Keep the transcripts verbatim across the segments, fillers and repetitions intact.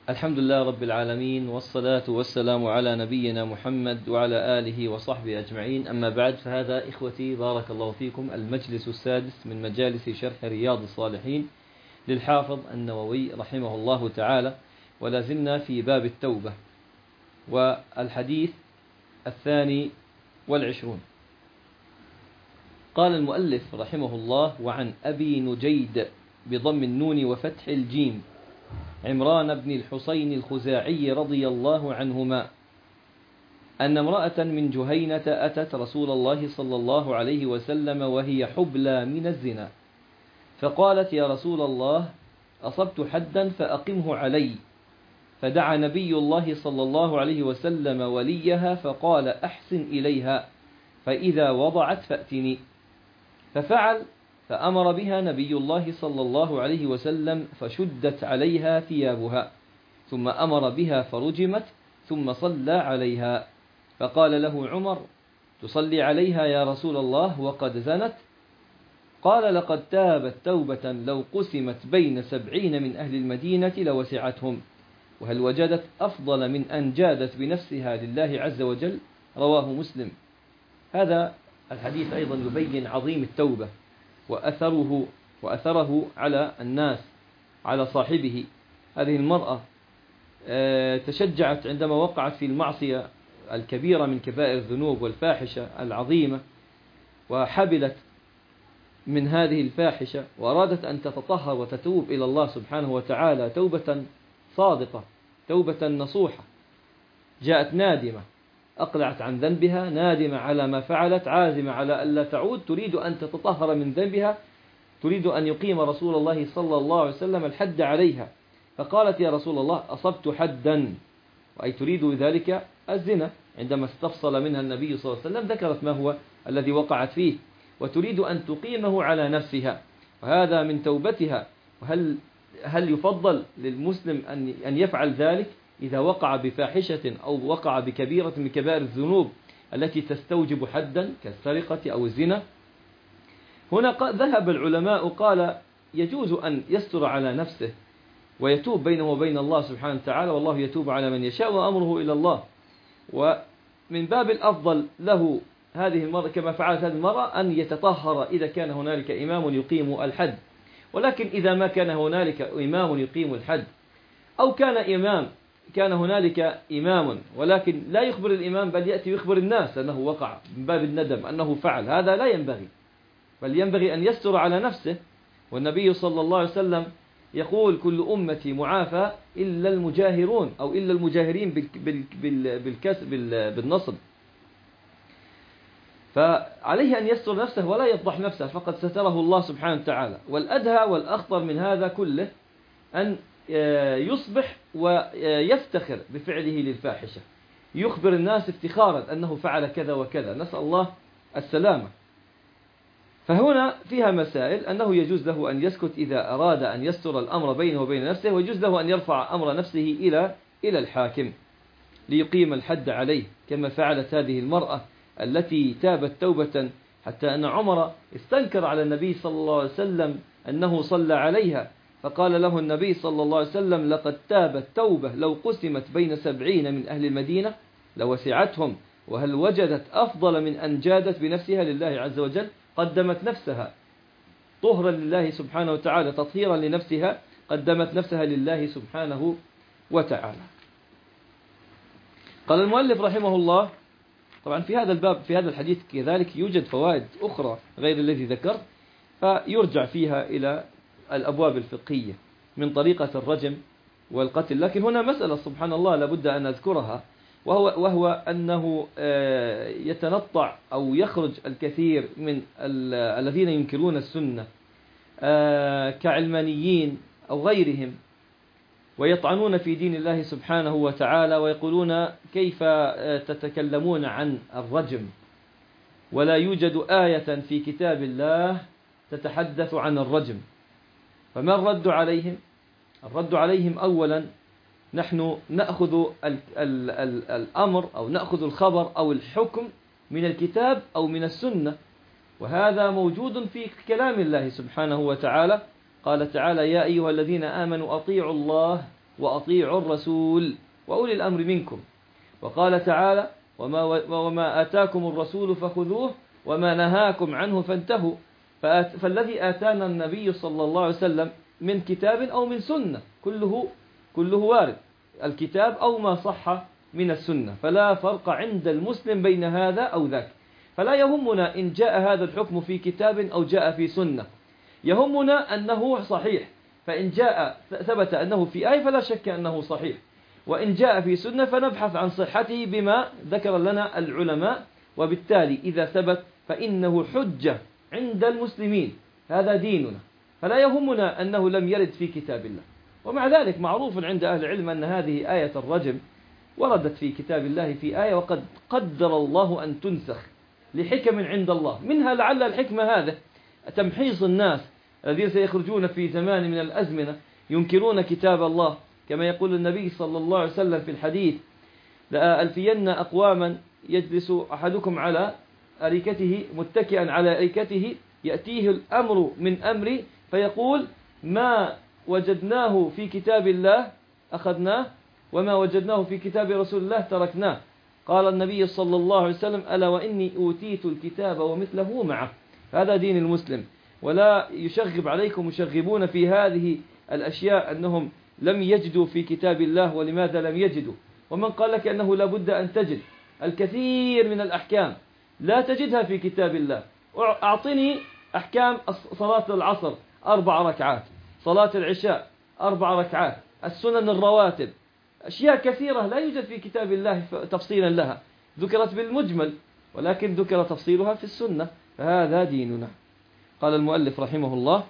الحمد لله رب العالمين، والصلاة والسلام على نبينا محمد وعلى آله وصحبه أجمعين. أما بعد، فهذا إخوتي بارك الله فيكم المجلس السادس من مجالس شرح رياض الصالحين للحافظ النووي رحمه الله تعالى، ولا زلنا في باب التوبة والحديث الثاني والعشرون. قال المؤلف رحمه الله: وعن أبي نجيد بضم النون وفتح الجيم عمران بن الحسين الخزاعي رضي الله عنهما أن امرأة من جهينة أتت رسول الله صلى الله عليه وسلم وهي حبلى من الزنا، فقالت: يا رسول الله، أصبت حدا فأقمه علي. فدعا نبي الله صلى الله عليه وسلم وليها فقال: أحسن إليها، فإذا وضعت فأتني. ففعل، فأمر بها نبي الله صلى الله عليه وسلم فشدت عليها ثيابها، ثم أمر بها فرجمت، ثم صلى عليها. فقال له عمر: تصلي عليها يا رسول الله وقد زنت؟ قال: لقد تابت توبة لو قسمت بين سبعين من أهل المدينة لوسعتهم، وهل وجدت أفضل من أن جادت بنفسها لله عز وجل؟ رواه مسلم. هذا الحديث أيضا يبين عظيم التوبة وأثره وأثره على الناس، على صاحبه. هذه المرأة تشجعت عندما وقعت في المعصية الكبيرة من كبائر الذنوب والفاحشة العظيمة، وحبلت من هذه الفاحشة وأرادت أن تتطهر وتتوب إلى الله سبحانه وتعالى توبة صادقة، توبة نصوحة. جاءت نادمة، أقلعت عن ذنبها، نادمة على ما فعلت، عازمة على ألا تعود، تريد أن تتطهر من ذنبها، تريد أن يقيم رسول الله صلى الله عليه وسلم الحد عليها. فقالت: يا رسول الله، أصبت حدا، وأي تريد ذلك الزنا. عندما استفصل منها النبي صلى الله عليه وسلم ذكرت ما هو الذي وقعت فيه، وتريد أن تقيمه على نفسها، وهذا من توبتها. وهل هل يفضل للمسلم أن أن يفعل ذلك إذا وقع بفاحشة أو وقع بكبيرة من كبائر الذنوب التي تستوجب حدا كالسرقة أو الزنا؟ هنا ذهب العلماء قال: يجوز أن يستر على نفسه ويتوب بينه وبين الله سبحانه وتعالى، والله يتوب على من يشاء وأمره إلى الله. ومن باب الأفضل له هذه المرأة كما فعلت هذه المرأة أن يتطهر إذا كان هنالك إمام يقيم الحد. ولكن إذا ما كان هنالك إمام يقيم الحد، أو كان إمام كان هنالك إمام ولكن لا يخبر الإمام، بل يأتي يخبر الناس أنه وقع من باب الندم أنه فعل، هذا لا ينبغي، بل ينبغي أن يستر على نفسه. والنبي صلى الله عليه وسلم يقول: كل أمتي معافى إلا المجاهرون، أو إلا المجاهرين بالكسب بالنصب. فعليه أن يستر نفسه ولا يفضح نفسه، فقد ستره الله سبحانه وتعالى. والأدهى والأخطر من هذا كله أن يصبح ويفتخر بفعله للفاحشة، يخبر الناس افتخارا أنه فعل كذا وكذا، نسأل الله السلامة. فهنا فيها مسائل: أنه يجوز له أن يسكت إذا أراد أن يستر الأمر بينه وبين نفسه، ويجوز له أن يرفع أمر نفسه إلى إلى الحاكم ليقيم الحد عليه، كما فعلت هذه المرأة التي تابت توبة حتى أن عمر استنكر على النبي صلى الله عليه وسلم أنه صلى عليها، فقال له النبي صلى الله عليه وسلم: لقد تابت توبة لو قسمت بين سبعين من أهل المدينة لوسعتهم، وهل وجدت أفضل من أن جادت بنفسها لله عز وجل؟ قدمت نفسها طهرا لله سبحانه وتعالى، تطهيرا لنفسها، قدمت نفسها لله سبحانه وتعالى. قال المؤلف رحمه الله: طبعا في هذا الباب في هذا الحديث كذلك يوجد فوائد أخرى غير الذي ذكرت، فيرجع فيها إلى الأبواب الفقهية من طريقة الرجم والقتل. لكن هنا مسألة سبحان الله لابد أن أذكرها، وهو, وهو أنه يتنطع أو يخرج الكثير من الذين ينكرون السنة كعلمانيين أو غيرهم، ويطعنون في دين الله سبحانه وتعالى، ويقولون: كيف تتكلمون عن الرجم ولا يوجد آية في كتاب الله تتحدث عن الرجم؟ فما الرد عليهم؟ الرد عليهم: أولا، نحن نأخذ ال ال ال الأمر أو نأخذ الخبر أو الحكم من الكتاب أو من السنة، وهذا موجود في كلام الله سبحانه وتعالى. قال تعالى: يا أيها الذين آمنوا أطيعوا الله وأطيعوا الرسول وأولي الأمر منكم. وقال تعالى وما, وما آتاكم الرسول فخذوه وما نهاكم عنه فانتهوا. فالذي آتانا النبي صلى الله عليه وسلم من كتاب أو من سنة كله كله وارد، الكتاب أو ما صح من السنة، فلا فرق عند المسلم بين هذا أو ذاك. فلا يهمنا إن جاء هذا الحكم في كتاب أو جاء في سنة، يهمنا أنه صحيح. فإن جاء ثبت أنه في آية فلا شك أنه صحيح، وإن جاء في سنة فنبحث عن صحته بما ذكر لنا العلماء، وبالتالي إذا ثبت فإنه حجة عند المسلمين. هذا ديننا، فلا يهمنا أنه لم يرد في كتاب الله. ومع ذلك معروف عند أهل العلم أن هذه آية الرجم وردت في كتاب الله في آية، وقد قدر الله أن تنسخ لحكم عند الله. منها لعل الحكمة هذا تمحيص الناس الذين سيخرجون في زمان من الأزمنة ينكرون كتاب الله، كما يقول النبي صلى الله عليه وسلم في الحديث: لألفين أقواما يجلس أحدكم على أريكته متكئا على أريكته يأتيه الأمر من أمري فيقول ما وجدناه في كتاب الله أخذناه وما وجدناه في كتاب رسول الله تركناه. قال النبي صلى الله عليه وسلم: ألا وإني أوتيت الكتاب ومثله معه. هذا دين المسلم، ولا يشغب عليكم مشغبون في هذه الأشياء أنهم لم يجدوا في كتاب الله ولماذا لم يجدوا. ومن قال لك أنه لابد أن تجد الكثير من الأحكام لا تجدها في كتاب الله. أعطني أحكام صلاة العصر أربع ركعات، صلاة العشاء أربع ركعات، السنن الرواتب، أشياء كثيرة لا يوجد في كتاب الله تفصيلا لها، ذكرت بالمجمل ولكن ذكر تفصيلها في السنة. فهذا ديننا. قال المؤلف رحمه الله: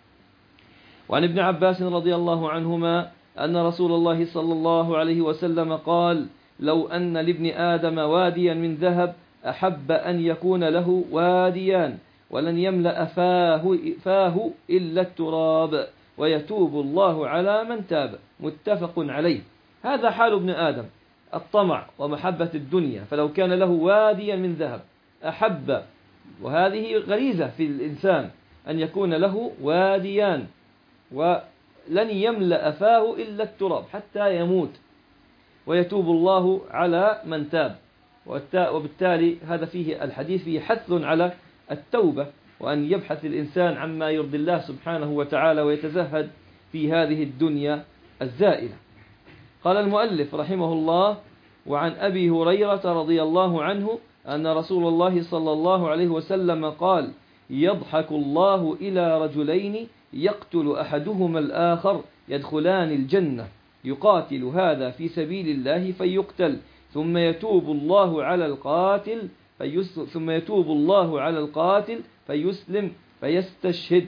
وعن ابن عباس رضي الله عنهما أن رسول الله صلى الله عليه وسلم قال: لو أن لابن آدم واديا من ذهب أحب أن يكون له واديان ولن يملأ فاه, فاه إلا التراب ويتوب الله على من تاب. متفق عليه. هذا حال ابن آدم، الطمع ومحبة الدنيا. فلو كان له واديا من ذهب أحب، وهذه غريزة في الإنسان أن يكون له واديان، ولن يملأ فاه إلا التراب حتى يموت، ويتوب الله على من تاب. وبالتالي هذا فيه الحديث فيه حث على التوبة، وأن يبحث الإنسان عما يرضي الله سبحانه وتعالى ويتزهد في هذه الدنيا الزائلة. قال المؤلف رحمه الله: وعن أبي هريرة رضي الله عنه أن رسول الله صلى الله عليه وسلم قال: يضحك الله إلى رجلين يقتل أحدهما الآخر يدخلان الجنة، يقاتل هذا في سبيل الله فيقتل، ثم يتوب الله على القاتل فيس ثم يتوب الله على القاتل فيسلم فيستشهد.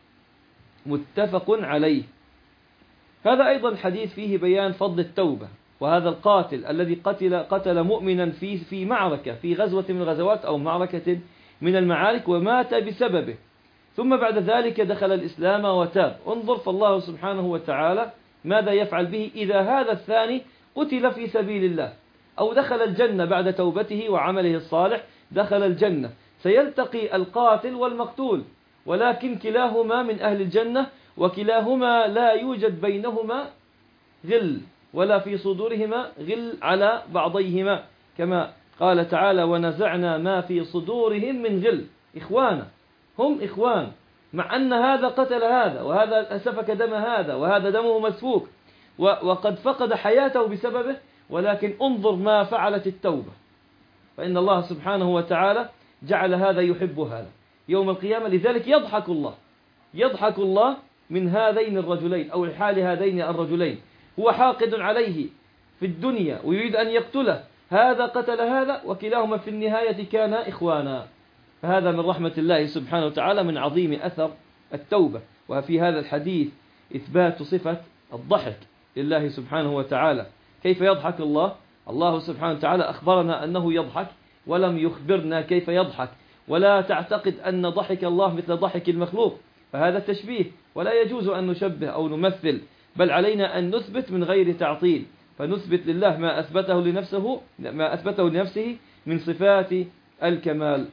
متفق عليه. هذا أيضا حديث فيه بيان فضل التوبة. وهذا القاتل الذي قتل قتل مؤمنا في في معركة، في غزوة من الغزوات أو معركة من المعارك، ومات بسببه، ثم بعد ذلك دخل الإسلام وتاب. انظر فالله سبحانه وتعالى ماذا يفعل به إذا هذا الثاني قتل في سبيل الله أو دخل الجنة بعد توبته وعمله الصالح، دخل الجنة. سيلتقي القاتل والمقتول، ولكن كلاهما من أهل الجنة، وكلاهما لا يوجد بينهما غل ولا في صدورهما غل على بعضيهما، كما قال تعالى: ونزعنا ما في صدورهم من غل. إخوانا، هم إخوان، مع أن هذا قتل هذا، وهذا سفك دم هذا، وهذا دمه مسفوك، وقد فقد حياته بسببه، ولكن انظر ما فعلت التوبة. فإن الله سبحانه وتعالى جعل هذا يحب هذا يوم القيامة. لذلك يضحك الله يضحك الله من هذين الرجلين أو حال هذين الرجلين. هو حاقد عليه في الدنيا ويريد أن يقتله، هذا قتل هذا، وكلاهما في النهاية كان إخوانا. فهذا من رحمة الله سبحانه وتعالى، من عظيم أثر التوبة. وفي هذا الحديث إثبات صفة الضحك لله سبحانه وتعالى. كيف يضحك الله؟ الله سبحانه وتعالى أخبرنا أنه يضحك ولم يخبرنا كيف يضحك. ولا تعتقد أن ضحك الله مثل ضحك المخلوق، فهذا تشبيه، ولا يجوز أن نشبه أو نمثل، بل علينا أن نثبت من غير تعطيل. فنثبت لله ما أثبته لنفسه ما أثبته لنفسه من صفات الكمال،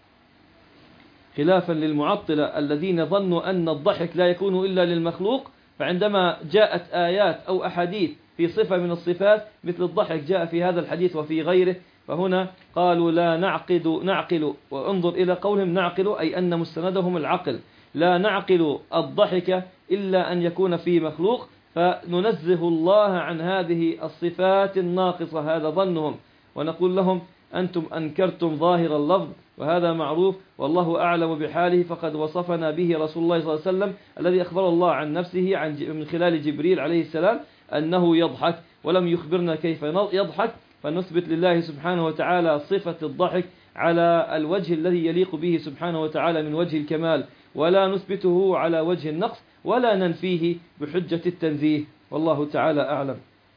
خلافا للمعطلة الذين ظنوا أن الضحك لا يكون إلا للمخلوق، فعندما جاءت آيات أو أحاديث في صفة من الصفات مثل الضحك جاء في هذا الحديث وفي غيره، فهنا قالوا لا نعقد نعقل، وانظر إلى قولهم نعقل أي أن مستندهم العقل، لا نعقل الضحك إلا أن يكون في مخلوق، فننزه الله عن هذه الصفات الناقصة، هذا ظنهم. ونقول لهم أنتم أنكرتم ظاهر اللفظ وهذا معروف والله أعلم بحاله، فقد وصفنا به رسول الله صلى الله عليه وسلم الذي أخبر الله عن نفسه عن من خلال جبريل عليه السلام أنه يضحك، ولم يخبرنا كيف يضحك، فنثبت لله سبحانه وتعالى صفة الضحك على الوجه الذي يليق به سبحانه وتعالى من وجه الكمال، ولا نثبته على وجه النقص ولا ننفيه بحجة التنزيه، والله تعالى أعلم.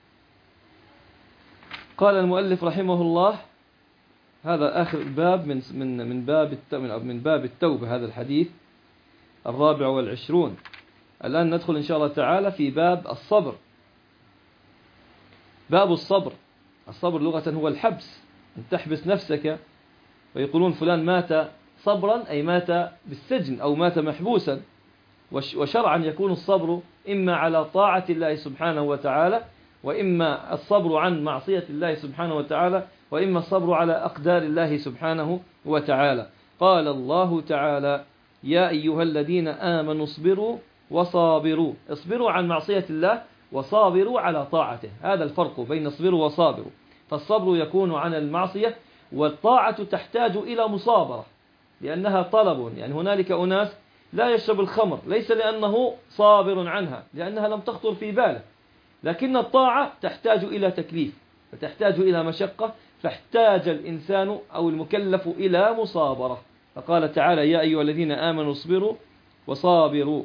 قال المؤلف رحمه الله، هذا آخر باب من من من باب من باب التوبة، هذا الحديث الرابع والعشرون. الآن ندخل إن شاء الله تعالى في باب الصبر. باب الصبر، الصبر لغة هو الحبس، أن تحبس نفسك، ويقولون فلان مات صبرا أي مات بالسجن أو مات محبوسا. وشرعا يكون الصبر إما على طاعة الله سبحانه وتعالى، وإما الصبر عن معصية الله سبحانه وتعالى، وإما الصبر على أقدار الله سبحانه وتعالى. قال الله تعالى يا أيها الذين آمنوا اصبروا وصابروا، اصبروا عن معصية الله وصابروا على طاعته، هذا الفرق بين اصبروا وصابروا. فالصبر يكون عن المعصية، والطاعة تحتاج إلى مصابرة لأنها طلب. يعني هنالك أناس لا يشرب الخمر ليس لأنه صابر عنها، لأنها لم تخطر في باله، لكن الطاعة تحتاج إلى تكليف فتحتاج إلى مشقة، فاحتاج الإنسان أو المكلف إلى مصابرة. فقال تعالى يا أيها الذين آمنوا اصبروا وصابروا.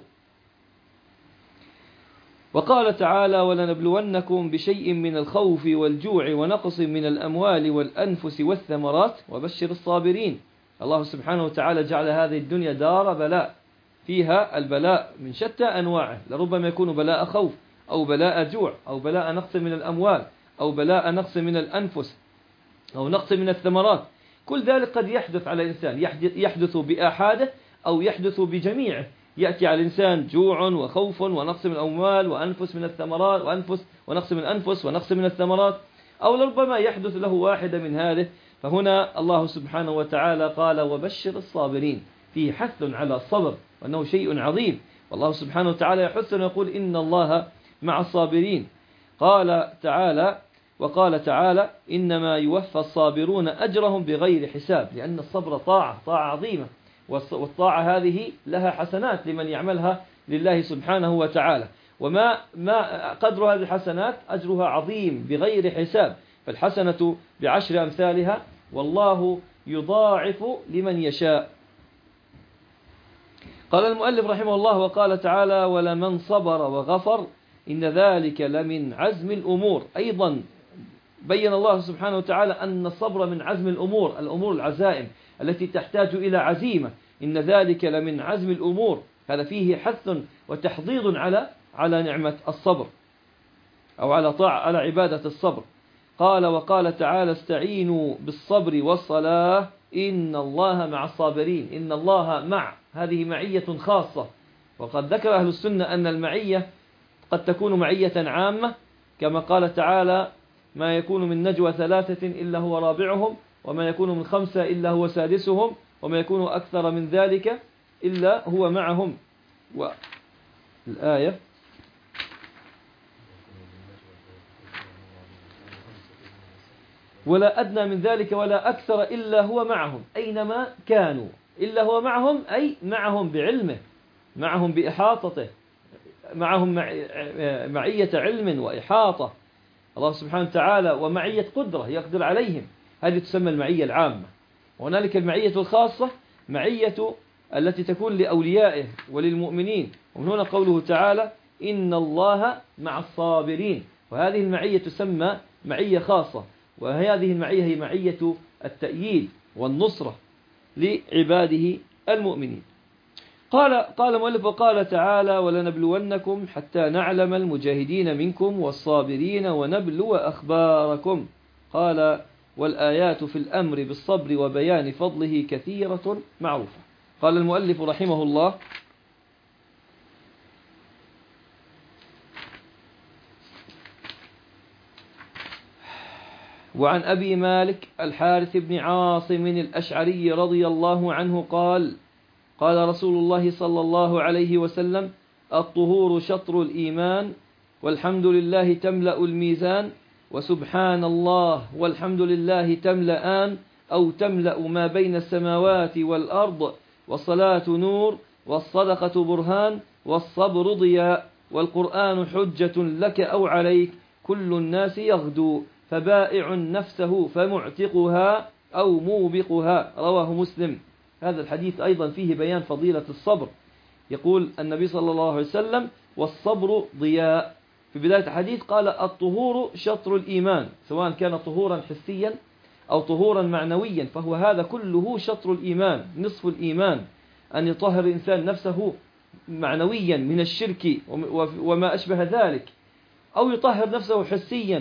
وقال تعالى ولنبلونكم بشيء من الخوف والجوع ونقص من الأموال والأنفس والثمرات وبشر الصابرين. الله سبحانه وتعالى جعل هذه الدنيا دار بلاء، فيها البلاء من شتى أنواعه، لربما يكون بلاء خوف أو بلاء جوع أو بلاء نقص من الأموال أو بلاء نقص من الأنفس أو نقص من الثمرات. كل ذلك قد يحدث على الإنسان، يحدث بآحاده أو يحدث بجميعه. يأتي على الإنسان جوع وخوف ونقص من الأموال وأنفس من الثمرات وأنفس ونقص من الأنفس ونقص من الثمرات، أو لربما يحدث له واحدة من هذه. فهنا الله سبحانه وتعالى قال وبشر الصابرين، فيه حث على الصبر وأنه شيء عظيم، والله سبحانه وتعالى يحثنا ويقول إن الله مع الصابرين. قال تعالى وقال تعالى إنما يوفى الصابرون أجرهم بغير حساب، لأن الصبر طاعة طاعة عظيمة، والطاعة هذه لها حسنات لمن يعملها لله سبحانه وتعالى، وما ما قدر هذه الحسنات أجرها عظيم بغير حساب، فالحسنة بعشر أمثالها والله يضاعف لمن يشاء. قال المؤلف رحمه الله وقال تعالى ولمن صبر وغفر إن ذلك لمن عزم الأمور. أيضا بين الله سبحانه وتعالى أن الصبر من عزم الأمور، الأمور العزائم التي تحتاج إلى عزيمة، إن ذلك لمن عزم الأمور. هذا فيه حث وتحضيض على على نعمة الصبر أو على طاعة على عبادة الصبر. قال وقال تعالى استعينوا بالصبر والصلاة إن الله مع الصابرين. إن الله مع، هذه معية خاصة، وقد ذكر أهل السنة أن المعية قد تكون معية عامة، كما قال تعالى ما يكون من نجوى ثلاثة إلا هو رابعهم، وما يكون من خمسة إلا هو سادسهم، وما يكون أكثر من ذلك إلا هو معهم. والآية ولا أدنى من ذلك ولا أكثر إلا هو معهم أينما كانوا. إلا هو معهم أي معهم بعلمه، معهم بإحاطته، معهم معية علم وإحاطة الله سبحانه وتعالى، ومعية قدرة يقدر عليهم، هذه تسمى المعية العامة. وهنالك المعية الخاصة معية التي تكون لأوليائه وللمؤمنين، ومن هنا قوله تعالى إن الله مع الصابرين، وهذه المعية تسمى معية خاصة، وهذه المعية هي معية التأييد والنصرة لعباده المؤمنين. قال قال المؤلف وقال تعالى ولنبلونكم حتى نعلم المجاهدين منكم والصابرين ونبلو أخباركم. قال والآيات في الأمر بالصبر وبيان فضله كثيرة معروفة. قال المؤلف رحمه الله وعن أبي مالك الحارث بن عاصم الأشعري رضي الله عنه قال قال رسول الله صلى الله عليه وسلم: الطهور شطر الإيمان، والحمد لله تملأ الميزان، وسبحان الله والحمد لله تملأان أو تملأ ما بين السماوات والأرض، والصلاة نور، والصدقة برهان، والصبر ضياء، والقرآن حجة لك أو عليك، كل الناس يغدو، فبائع نفسه فمعتقها أو موبقها. رواه مسلم. هذا الحديث أيضا فيه بيان فضيلة الصبر. يقول النبي صلى الله عليه وسلم: والصبر ضياء. في بداية الحديث قال: الطهور شطر الإيمان، سواء كان طهورا حسيا أو طهورا معنويا، فهو هذا كله شطر الإيمان، نصف الإيمان، أن يطهر الإنسان نفسه معنويا من الشرك وما أشبه ذلك، أو يطهر نفسه حسيا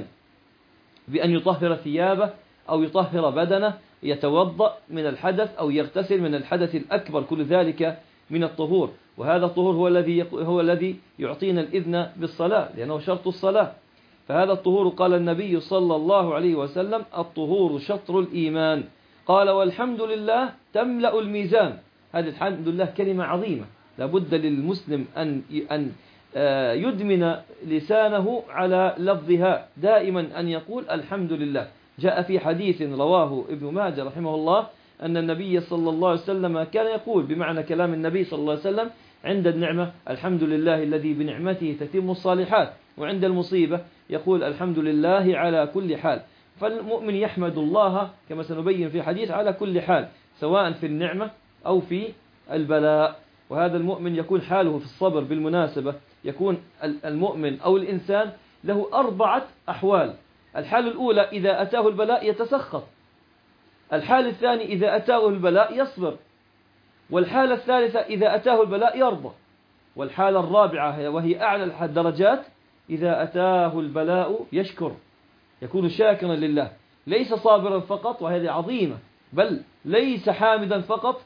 بأن يطهر ثيابه أو يطهر بدنه، يتوضأ من الحدث أو يغتسل من الحدث الأكبر، كل ذلك من الطهور. وهذا الطهور هو الذي هو الذي يعطينا الإذن بالصلاة، لأنه شرط الصلاة. فهذا الطهور قال النبي صلى الله عليه وسلم: الطهور شطر الإيمان. قال: والحمد لله تملأ الميزان. هذه الحمد لله كلمة عظيمة، لابد للمسلم أن أن يدمن لسانه على لفظها دائما، أن يقول الحمد لله. جاء في حديث رواه ابن ماجه رحمه الله أن النبي صلى الله عليه وسلم كان يقول بمعنى كلام النبي صلى الله عليه وسلم: عند النعمة الحمد لله الذي بنعمته تتم الصالحات، وعند المصيبة يقول الحمد لله على كل حال. فالمؤمن يحمد الله كما سنبين في حديث على كل حال، سواء في النعمة أو في البلاء. وهذا المؤمن يكون حاله في الصبر بالمناسبة، يكون المؤمن أو الإنسان له أربعة أحوال. الحال الأولى إذا أتاه البلاء يتسخط، الحال الثاني إذا أتاه البلاء يصبر، والحالة الثالثة إذا أتاه البلاء يرضى، والحالة الرابعة وهي أعلى الدرجات إذا أتاه البلاء يشكر، يكون شاكرا لله، ليس صابرا فقط وهذه عظيمة، بل ليس حامدا فقط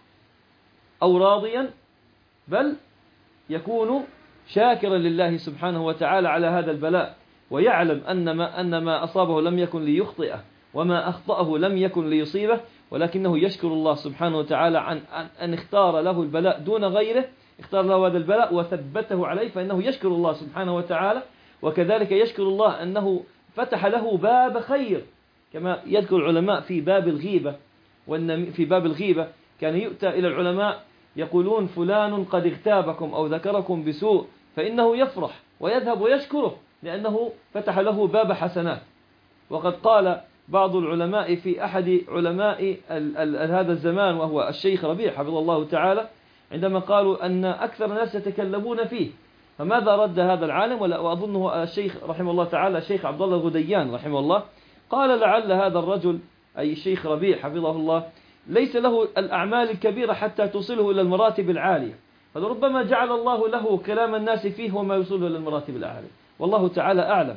أو راضيا، بل يكون شاكرا لله سبحانه وتعالى على هذا البلاء، ويعلم أن ما, أن ما أصابه لم يكن ليخطئه، وما أخطأه لم يكن ليصيبه، ولكنه يشكر الله سبحانه وتعالى عن أن اختار له البلاء دون غيره، اختار له هذا البلاء وثبته عليه، فإنه يشكر الله سبحانه وتعالى. وكذلك يشكر الله أنه فتح له باب خير، كما يذكر العلماء في باب الغيبة، وأن في باب الغيبة كان يؤتى إلى العلماء يقولون: فلان قد اغتابكم أو ذكركم بسوء، فإنه يفرح ويذهب ويشكره لأنه فتح له باب حسنات. وقد قال بعض العلماء في أحد علماء ال ال هذا الزمان وهو الشيخ ربيع حفظه الله تعالى، عندما قالوا أن أكثر الناس يتكلمون فيه، فماذا رد هذا العالم؟ وأظنه الشيخ رحمه الله تعالى الشيخ عبد الله الغديان رحمه الله، قال: لعل هذا الرجل أي الشيخ ربيع حفظه الله ليس له الأعمال الكبيرة حتى توصله إلى المراتب العالية، فلربما جعل الله له كلام الناس فيه وما يوصله إلى المراتب العالية، والله تعالى أعلم.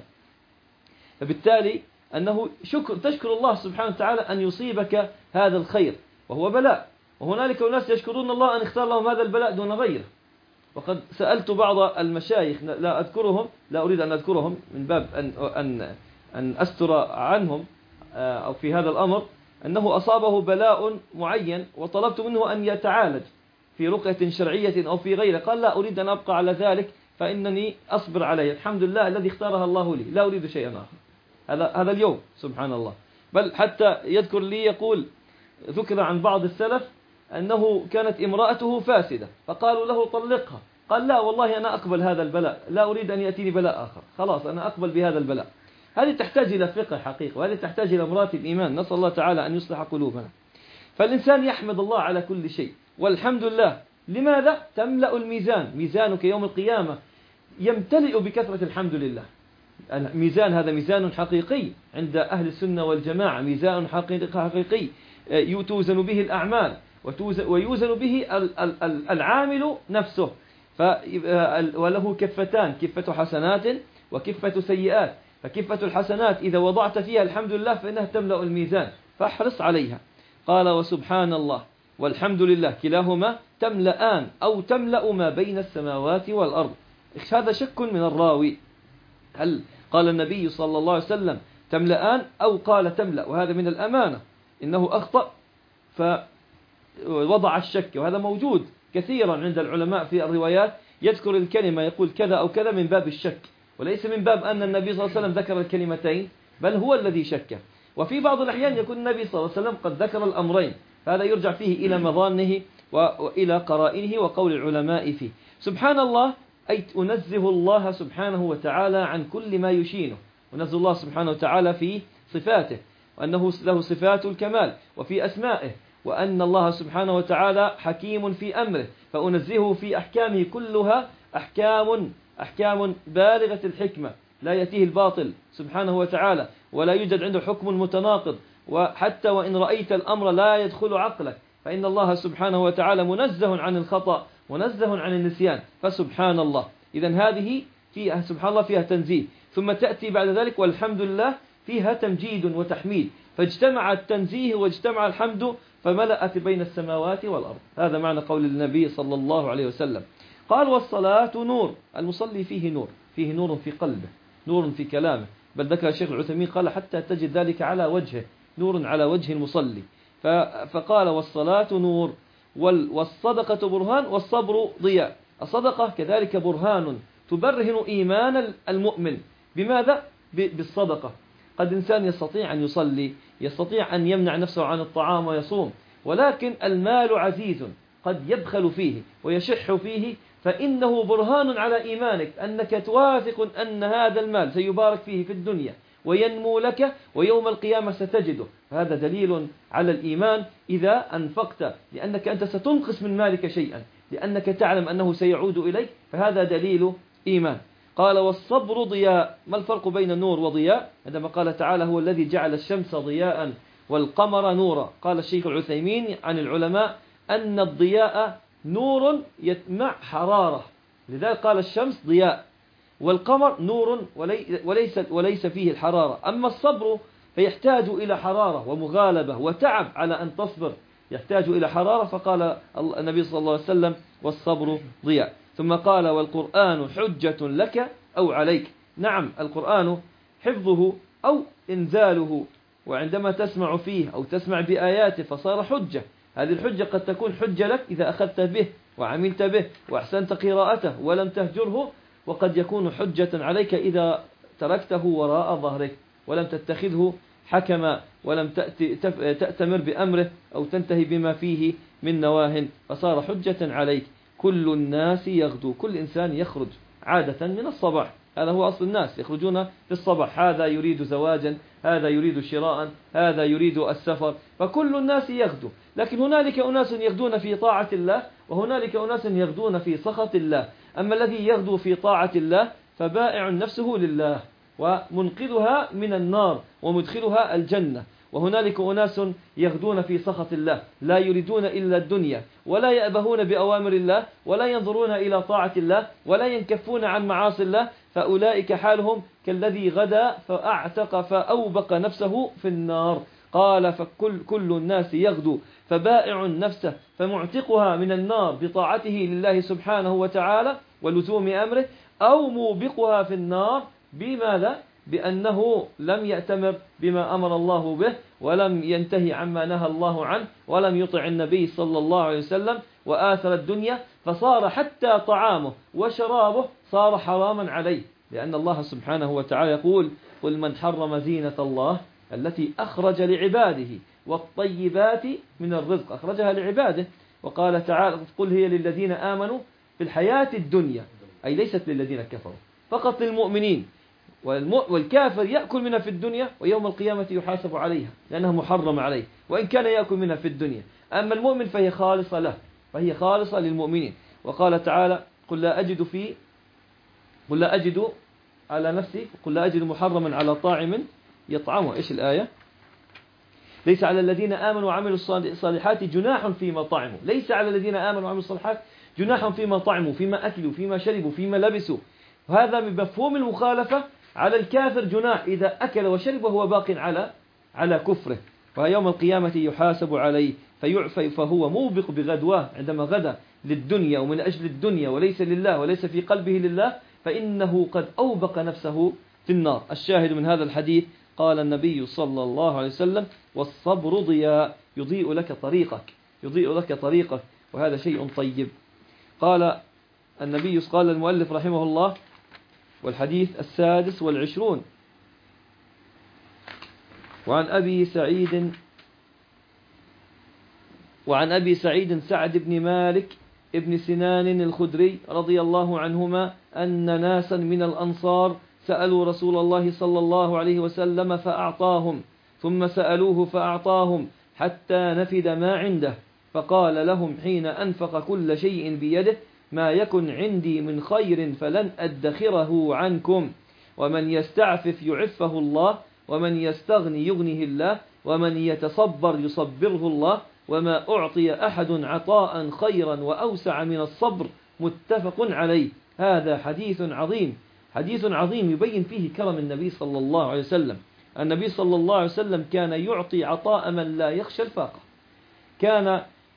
فبالتالي أنه شكر تشكر الله سبحانه وتعالى أن يصيبك هذا الخير وهو بلاء، وهنالك أناس يشكرون الله أن اختار لهم هذا البلاء دون غيره. وقد سألت بعض المشايخ لا أذكرهم لا أريد أن أذكرهم من باب أن أن أن أستر عنهم أو في هذا الأمر، أنه أصابه بلاء معين وطلبت منه أن يتعالج في رقية شرعية أو في غيره، قال: لا أريد أن أبقى على ذلك، فإنني أصبر عليه، الحمد لله الذي اختارها الله لي، لا أريد شيئا آخر. هذا هذا اليوم سبحان الله. بل حتى يذكر لي يقول ذكر عن بعض السلف أنه كانت امرأته فاسدة، فقالوا له: طلقها، قال: لا والله أنا أقبل هذا البلاء، لا أريد أن يأتيني بلاء آخر، خلاص أنا أقبل بهذا البلاء. هذه تحتاج إلى فقه حقيقي، وهذه تحتاج إلى مراتب إيمان، نسأل الله تعالى أن يصلح قلوبنا. فالإنسان يحمد الله على كل شيء، والحمد لله. لماذا؟ تملأ الميزان، ميزانك يوم القيامة يمتلئ بكثرة الحمد لله. الميزان هذا ميزان حقيقي عند أهل السنة والجماعة، ميزان حقيقي يتوزن به الأعمال ويوزن به العامل نفسه، وله كفتان، كفة حسنات وكفة سيئات. فكفة الحسنات إذا وضعت فيها الحمد لله فإنها تملأ الميزان، فاحرص عليها. قال: وسبحان الله والحمد لله كلاهما تملأان أو تملأ ما بين السماوات والأرض. هذا شك من الراوي، هل قال النبي صلى الله عليه وسلم تملأان أو قال تملأ، وهذا من الأمانة، إنه أخطأ فوضع الشك، وهذا موجود كثيرا عند العلماء في الروايات، يذكر الكلمة يقول كذا أو كذا من باب الشك، وليس من باب أن النبي صلى الله عليه وسلم ذكر الكلمتين، بل هو الذي شك. وفي بعض الأحيان يكون النبي صلى الله عليه وسلم قد ذكر الأمرين، هذا يرجع فيه إلى مظانه وإلى قرائنه وقول العلماء فيه. سبحان الله، أي أنزه الله سبحانه وتعالى عن كل ما يشينه، ونزه الله سبحانه وتعالى في صفاته، وأنه له صفات الكمال وفي أسمائه، وأن الله سبحانه وتعالى حكيم في أمره، فأنزهه في أحكامه كلها أحكام أحكام بالغة الحكمة، لا يأتيه الباطل سبحانه وتعالى، ولا يوجد عنده حكم متناقض، وحتى وإن رأيت الأمر لا يدخل عقلك، فإن الله سبحانه وتعالى منزه عن الخطأ، منزه عن النسيان، فسبحان الله. إذن هذه فيها سبحان الله فيها تنزيه، ثم تأتي بعد ذلك والحمد لله فيها تمجيد وتحميد، فاجتمع التنزيه واجتمع الحمد فملأت بين السماوات والأرض. هذا معنى قول النبي صلى الله عليه وسلم. قال والصلاة نور، المصلي فيه نور، فيه نور في قلبه، نور في كلامه، بل ذكر الشيخ العثيمين قال حتى تجد ذلك على وجهه، نور على وجه المصلي. فقال والصلاة نور، والصدقة برهان، والصبر ضياء. الصدقة كذلك برهان تبرهن إيمان المؤمن. بماذا؟ بالصدقة. قد إنسان يستطيع أن يصلي، يستطيع أن يمنع نفسه عن الطعام ويصوم، ولكن المال عزيز قد يبخل فيه ويشح فيه، فإنه برهان على إيمانك، أنك توافق أن هذا المال سيبارك فيه في الدنيا وينمو لك، ويوم القيامة ستجده. هذا دليل على الإيمان إذا أنفقت، لأنك أنت ستنقص من مالك شيئا، لأنك تعلم أنه سيعود إليك، فهذا دليل إيمان. قال والصبر ضياء. ما الفرق بين النور وضياء؟ عندما قال تعالى هو الذي جعل الشمس ضياء والقمر نورا. قال الشيخ العثيمين عن العلماء أن الضياء نور مع حرارة، لذلك قال الشمس ضياء، والقمر نور وليس, وليس فيه الحرارة. أما الصبر فيحتاج إلى حرارة ومغالبة وتعب على أن تصبر، يحتاج إلى حرارة، فقال النبي صلى الله عليه وسلم والصبر ضياء. ثم قال والقرآن حجة لك أو عليك. نعم، القرآن حفظه أو إنزاله، وعندما تسمع فيه أو تسمع بآياته فصار حجة. هذه الحجة قد تكون حجة لك إذا أخذت به وعملت به وأحسنت قراءته ولم تهجره، وقد يكون حجة عليك إذا تركته وراء ظهرك ولم تتخذه حكما، ولم تأتمر بأمره أو تنتهي بما فيه من نواه، فصار حجة عليك. كل الناس يغدو، كل إنسان يخرج عادة من الصباح، هذا هو أصل الناس، يخرجون في الصباح، هذا يريد زواجا، هذا يريد شراء، هذا يريد السفر، فكل الناس يغدو. لكن هنالك أناس يغدون في طاعة الله، وهنالك أناس يغدون في سخط الله. أما الذي يغدو في طاعة الله فبائع نفسه لله ومنقذها من النار ومدخلها الجنة. وهنالك أناس يغدون في سخط الله، لا يريدون إلا الدنيا، ولا يأبهون بأوامر الله، ولا ينظرون إلى طاعة الله، ولا ينكفون عن معاصي الله، فأولئك حالهم كالذي غدا فأعتق فأوبق نفسه في النار. قال فكل كل الناس يغدو، فبائع نفسه فمعتقها من النار بطاعته لله سبحانه وتعالى ولزوم أمره، أو موبقها في النار بماذا؟ بأنه لم يأتمر بما أمر الله به، ولم ينتهي عما نهى الله عنه، ولم يطع النبي صلى الله عليه وسلم، وآثر الدنيا، فصار حتى طعامه وشرابه صار حراما عليه، لأن الله سبحانه وتعالى يقول قل من حرم زينة الله التي أخرج لعباده والطيبات من الرزق، أخرجها لعباده. وقال تعالى قل هي للذين آمنوا في الحياة الدنيا، أي ليست للذين كفروا، فقط للمؤمنين. والكافر يأكل منها في الدنيا ويوم القيامة يحاسب عليها لأنها محرمة عليه، وإن كان يأكل منها في الدنيا. أما المؤمن فهي خالصة له، فهي خالصة للمؤمنين. وقال تعالى قل لا أجد في قل لا أجد على نفسي قل لا أجد محرما على طاعم يطعمه. إيش الآية؟ ليس على الذين آمنوا وعملوا الصالحات جناح فيما طعموا، ليس على الذين آمنوا وعملوا الصالحات جناح فيما طعموا، فيما أكلوا، فيما شربوا، فيما لبسوا. وهذا بمفهوم المخالفة. على الكافر جناح إذا أكل وشرب وهو باق على على كفره، ويوم القيامة يحاسب عليه فيعفى، فهو موبق بغدواه عندما غدا للدنيا ومن أجل الدنيا وليس لله وليس في قلبه لله، فإنه قد أوبق نفسه في النار. الشاهد من هذا الحديث قال النبي صلى الله عليه وسلم: والصبر ضياء، يضيء لك طريقك، يضيء لك طريقك، وهذا شيء طيب. قال النبي، قال المؤلف رحمه الله: والحديث السادس والعشرون، وعن أبي سعيد وعن أبي سعيد سعد بن مالك ابن سنان الخدري رضي الله عنهما أن ناسا من الأنصار سألوا رسول الله صلى الله عليه وسلم فأعطاهم، ثم سألوه فأعطاهم حتى نفد ما عنده، فقال لهم حين أنفق كل شيء بيده: ما يكن عندي من خير فلن أدخره عنكم، ومن يستعفف يعفه الله، ومن يستغني يغنه الله، ومن يتصبر يصبره الله، وما أعطي أحد عطاء خيرا وأوسع من الصبر، متفق عليه. هذا حديث عظيم، حديث عظيم يبين فيه كرم النبي صلى الله عليه وسلم. النبي صلى الله عليه وسلم كان يعطي عطاء من لا يخشى الفاقة، كان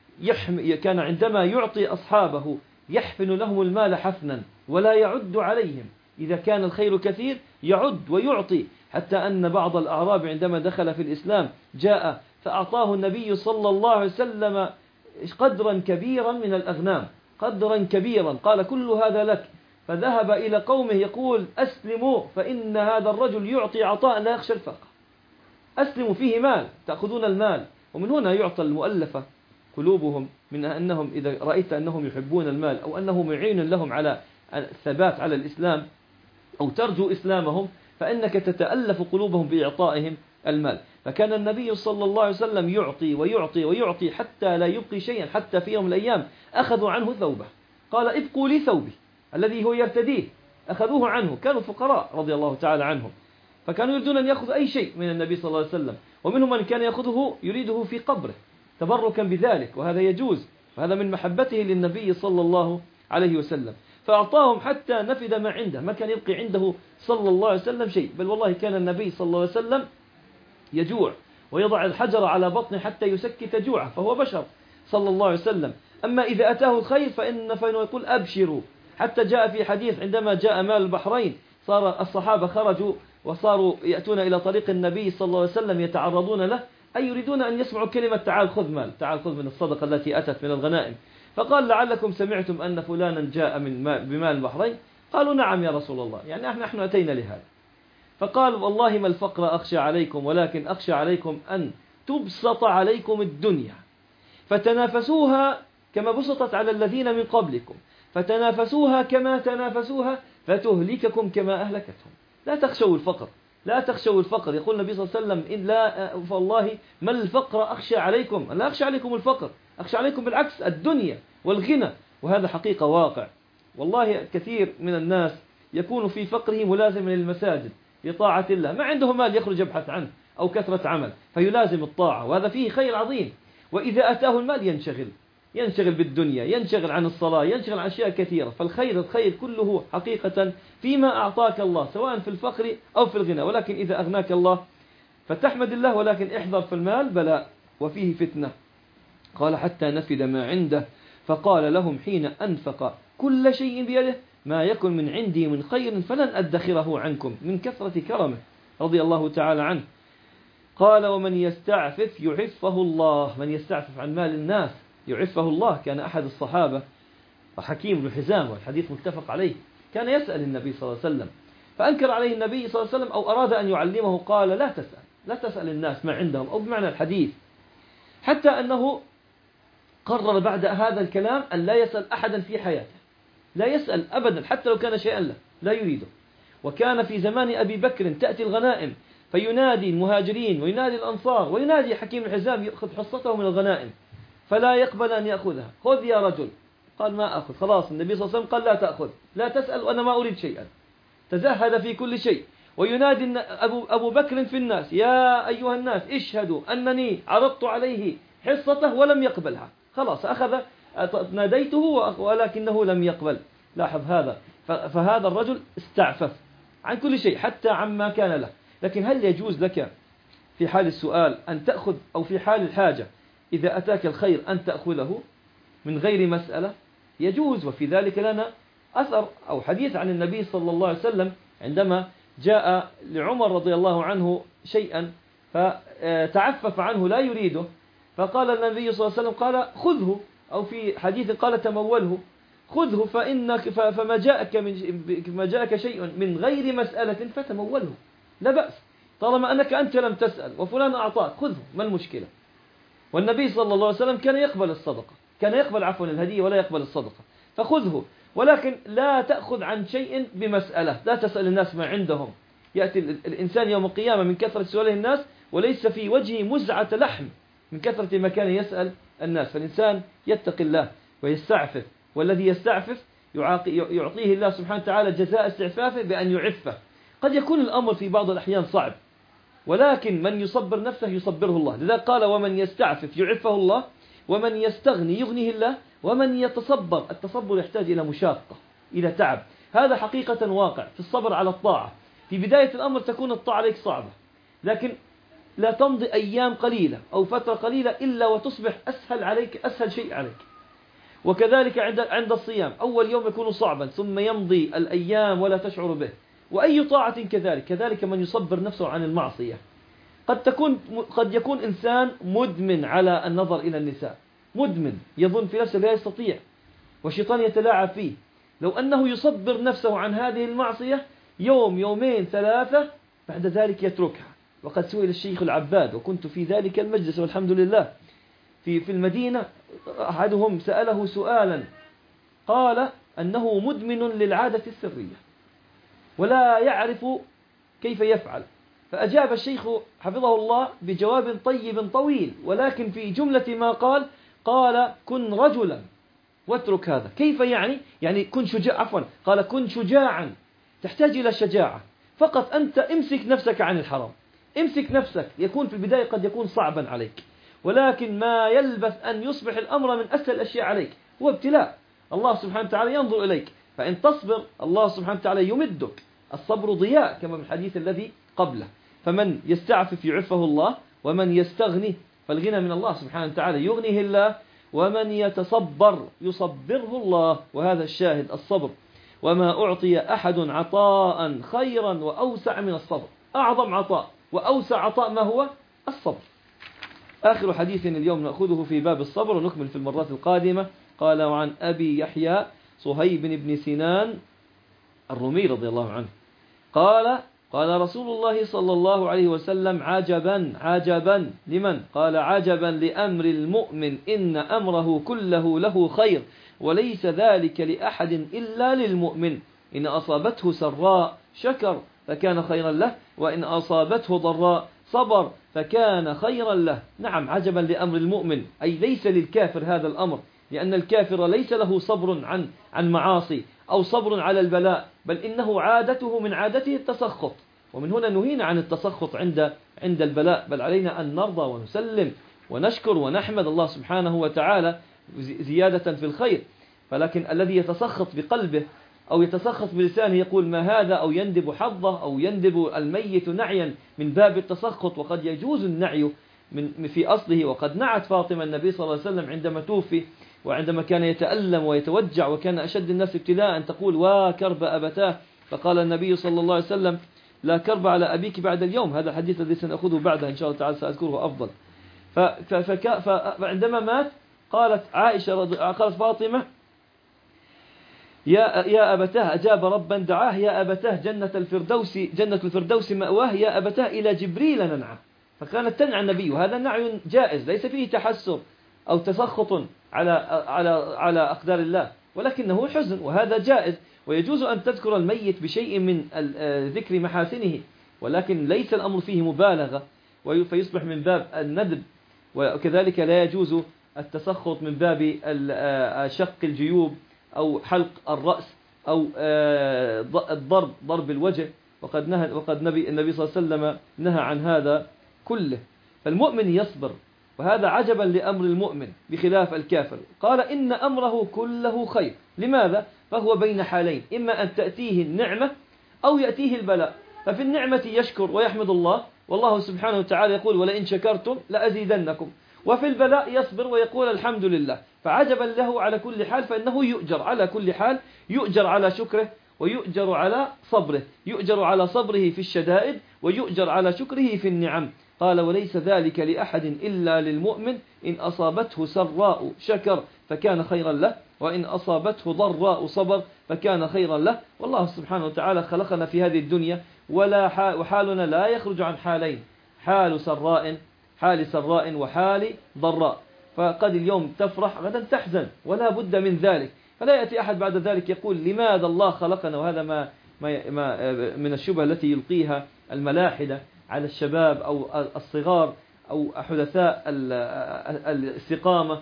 يحم كان عندما يعطي أصحابه يحفن لهم المال حفنا ولا يعد عليهم، إذا كان الخير كثير يعد ويعطي، حتى أن بعض الأعراب عندما دخل في الإسلام جاء فأعطاه النبي صلى الله عليه وسلم قدرا كبيرا من الأغنام، قدرا كبيرا، قال: كل هذا لك. فذهب إلى قومه يقول: أسلموا، فإن هذا الرجل يعطي عطاء لا يخشى الفقر، أسلموا، فيه مال، تأخذون المال. ومن هنا يعطى المؤلفة قلوبهم، من أنهم إذا رأيت أنهم يحبون المال أو أنه معين لهم على الثبات على الإسلام أو ترجو إسلامهم، فإنك تتألف قلوبهم بإعطائهم المال. فكان النبي صلى الله عليه وسلم يعطي ويعطي ويعطي حتى لا يبقي شيئا، حتى في يوم من الأيام أخذوا عنه ثوبه، قال: ابقوا لي ثوبي الذي هو يرتديه، أخذوه عنه، كانوا فقراء رضي الله تعالى عنهم، فكانوا يريدون أن يأخذوا أي شيء من النبي صلى الله عليه وسلم، ومنهم من كان يأخذه يريده في قبره تبركا بذلك، وهذا يجوز، وهذا من محبته للنبي صلى الله عليه وسلم. فأعطاهم حتى نفد ما عنده، ما كان يبقي عنده صلى الله عليه وسلم شيء، بل والله كان النبي صلى الله عليه وسلم يجوع ويضع الحجر على بطنه حتى يسكت جوعه، فهو بشر صلى الله عليه وسلم. أما إذا أتاه الخير فإن فإنه يقول: أبشروا. حتى جاء في حديث عندما جاء مال البحرين صار الصحابة خرجوا وصاروا يأتون إلى طريق النبي صلى الله عليه وسلم يتعرضون له، أي يريدون أن يسمعوا كلمة: تعال خذ مال، تعال خذ من الصدقة التي أتت من الغنائم. فقال: لعلكم سمعتم أن فلانا جاء من بمال البحرين؟ قالوا: نعم يا رسول الله، يعني نحن أتينا لهذا. فقال: والله ما الفقر أخشى عليكم، ولكن أخشى عليكم أن تبسط عليكم الدنيا فتنافسوها كما بسطت على الذين من قبلكم، فتنافسوها كما تنافسوها فتهلككم كما أهلكتهم. لا تخشوا الفقر، لا تخشوا الفقر. يقول النبي صلى الله عليه وسلم: إن لا فالله ما الفقر أخشى عليكم، لا أخشى عليكم الفقر، أخشى عليكم بالعكس الدنيا والغنى. وهذا حقيقة واقع. والله كثير من الناس يكون في فقره ملازم للمساجد لطاعة الله، ما عنده مال يخرج يبحث عنه أو كثرة عمل فيلازم الطاعة، وهذا فيه خير عظيم. وإذا أتاه المال ينشغل ينشغل بالدنيا، ينشغل عن الصلاة، ينشغل عن أشياء كثيرة. فالخير الخير كله حقيقة فيما أعطاك الله، سواء في الفقر أو في الغنى. ولكن إذا أغناك الله فتحمد الله، ولكن احذر في المال بلاء وفيه فتنة. قال: حتى نفد ما عنده، فقال لهم حين أنفق كل شيء بيده: ما يكن من عندي من خير فلن أدخره عنكم، من كثرة كرمه رضي الله تعالى عنه. قال: ومن يستعفف يعفه الله، من يستعفف عن مال الناس يعفه الله. كان أحد الصحابة حكيم بن حزام، والحديث متفق عليه، كان يسأل النبي صلى الله عليه وسلم، فأنكر عليه النبي صلى الله عليه وسلم أو أراد أن يعلمه، قال: لا تسأل، لا تسأل الناس ما عندهم، أو بمعنى الحديث، حتى أنه قرر بعد هذا الكلام أن لا يسأل أحدا في حياته، لا يسأل أبدا حتى لو كان شيئا له لا يريده. وكان في زمان أبي بكر تأتي الغنائم فينادي المهاجرين وينادي الأنصار وينادي حكيم الحزام يأخذ حصته من الغنائم، فلا يقبل أن يأخذها. خذ يا رجل، قال: ما أخذ. خلاص النبي صلى الله عليه وسلم قال: لا تأخذ، لا تسأل، وأنا ما أريد شيئا. تزهد في كل شيء. وينادي أبو, أبو بكر في الناس: يا أيها الناس اشهدوا أنني عرضت عليه حصته ولم يقبلها. خلاص أخذ، ناديته ولكنه لم يقبل. لاحظ هذا. فهذا الرجل استعفف عن كل شيء حتى عما كان له. لكن هل يجوز لك في حال السؤال أن تأخذ، أو في حال الحاجة إذا أتاك الخير أن تأخذه من غير مسألة؟ يجوز. وفي ذلك لنا أثر أو حديث عن النبي صلى الله عليه وسلم عندما جاء لعمر رضي الله عنه شيئا فتعفف عنه لا يريده، فقال النبي صلى الله عليه وسلم قال خذه، أو في حديث قال تموله، خذه فإنك فما جاءك من ما جاءك شيء من غير مسألة فتموله، لا بأس، طالما أنك أنت لم تسأل وفلان أعطاك خذه، ما المشكلة؟ والنبي صلى الله عليه وسلم كان يقبل الصدقة، كان يقبل عفوا الهدية ولا يقبل الصدقة، فخذه، ولكن لا تأخذ عن شيء بمسألة، لا تسأل الناس ما عندهم. يأتي الإنسان يوم القيامة من كثرة سؤاله الناس وليس في وجهه مزعة لحم من كثرة ما كان يسأل الناس، فالإنسان يتقي الله ويستعفف، والذي يستعفف يعطيه الله سبحانه وتعالى جزاء استعفافه بأن يعفه. قد يكون الأمر في بعض الأحيان صعب، ولكن من يصبر نفسه يصبره الله، لذلك قال ومن يستعفف يعفه الله، ومن يستغني يغنيه الله، ومن يتصبر، التصبر يحتاج إلى مشاقة، إلى تعب، هذا حقيقة واقع في الصبر على الطاعة. في بداية الأمر تكون الطاعة عليك صعبة، لكن لا تمضي أيام قليلة أو فترة قليلة إلا وتصبح أسهل عليك، أسهل شيء عليك. وكذلك عند عند الصيام، أول يوم يكون صعبا ثم يمضي الأيام ولا تشعر به. وأي طاعة كذلك، كذلك من يصبر نفسه عن المعصية. قد تكون قد يكون إنسان مدمن على النظر إلى النساء، مدمن يظن في نفسه لا يستطيع، والشيطان يتلاعب فيه. لو أنه يصبر نفسه عن هذه المعصية يوم يومين ثلاثة بعد ذلك يتركها. وقد سئل الشيخ العباد وكنت في ذلك المجلس والحمد لله في في المدينة، أحدهم سأله سؤالا قال أنه مدمن للعادة السرية ولا يعرف كيف يفعل، فأجاب الشيخ حفظه الله بجواب طيب طويل، ولكن في جملة ما قال قال كن رجلا واترك هذا. كيف يعني؟ يعني كن شجاع، عفوا قال كن شجاعا، تحتاج إلى شجاعة فقط، أنت امسك نفسك عن الحرام، امسك نفسك. يكون في البداية قد يكون صعبا عليك، ولكن ما يلبث أن يصبح الأمر من أسهل الأشياء عليك، هو ابتلاء. الله سبحانه وتعالى ينظر إليك، فإن تصبر الله سبحانه وتعالى يمدك. الصبر ضياء كما في الحديث الذي قبله. فمن يستعفف يعفه الله، ومن يستغني فالغنى من الله سبحانه وتعالى يغنيه الله، ومن يتصبر يصبره الله. وهذا الشاهد الصبر. وما أعطي أحد عطاء خيرا وأوسع من الصبر. أعظم عطاء وأوسع عطاء ما هو؟ الصبر. آخر حديث اليوم نأخذه في باب الصبر ونكمل في المرات القادمة. قال وعن أبي يحيى صهيب بن سنان الرومي رضي الله عنه قال قال رسول الله صلى الله عليه وسلم عجبا عجبا لمن؟ قال عجبا لأمر المؤمن إن أمره كله له خير وليس ذلك لأحد إلا للمؤمن، إن أصابته سراء شكر فكان خيرا له، وإن أصابته ضراء صبر فكان خيرا له. نعم، عجبا لأمر المؤمن، أي ليس للكافر هذا الأمر، لأن الكافر ليس له صبر عن عن معاصي أو صبر على البلاء، بل إنه عادته من عادته التسخط، ومن هنا نهينا عن التسخط عند عند البلاء، بل علينا أن نرضى ونسلم ونشكر ونحمد الله سبحانه وتعالى زيادة في الخير. فلكن الذي يتسخط بقلبه أو يتسخط بلسانه يقول ما هذا، أو يندب حظه أو يندب الميت نعيا من باب التسخط، وقد يجوز النعي من في أصله. وقد نعت فاطمة النبي صلى الله عليه وسلم عندما توفي، وعندما كان يتألم ويتوجع وكان أشد الناس ابتلاء تقول وكرب أبتاه، فقال النبي صلى الله عليه وسلم لا كرب على أبيك بعد اليوم. هذا الحديث الذي سنأخذه بعده إن شاء الله تعالى سأذكره أفضل. فعندما مات قالت عائشة قالت فاطمة يا يا أبتاه أجاب ربا دعاه، يا أبتاه جنة الفردوس جنة الفردوس مأواه، يا أبتاه إلى جبريل ننعى. فكانت تنعى النبي، وهذا نعي جائز ليس فيه تحسر أو تسخط على على على أقدار الله، ولكنه حزن، وهذا جائز. ويجوز أن تذكر الميت بشيء من ذكر محاسنه، ولكن ليس الأمر فيه مبالغة فيصبح من باب الندب. وكذلك لا يجوز التسخط من باب شق الجيوب أو حلق الرأس أو الضرب ضرب الوجه، وقد نهى وقد نبي النبي صلى الله عليه وسلم نهى عن هذا كله. فالمؤمن يصبر، وهذا عجبا لأمر المؤمن بخلاف الكافر. قال إن أمره كله خير. لماذا؟ فهو بين حالين، إما أن تأتيه النعمة أو يأتيه البلاء. ففي النعمة يشكر ويحمد الله، والله سبحانه وتعالى يقول ولئن شكرتم لأزيدنكم، وفي البلاء يصبر ويقول الحمد لله. فعجبا له على كل حال، فإنه يؤجر على كل حال، يؤجر على شكره ويؤجر على صبره، يؤجر على صبره في الشدائد ويؤجر على شكره في النعم. قال وليس ذلك لأحد إلا للمؤمن، إن أصابته سراء شكر فكان خيرا له، وإن أصابته ضراء صبر فكان خيرا له. والله سبحانه وتعالى خلقنا في هذه الدنيا ولا وحالنا لا يخرج عن حالين، حال سراء حال سراء وحال ضراء. فقد اليوم تفرح غدا تحزن ولا بد من ذلك، فلا يأتي أحد بعد ذلك يقول لماذا الله خلقنا. وهذا ما ما من الشبهة التي يلقيها الملاحدة على الشباب أو الصغار أو حدثاء الاستقامة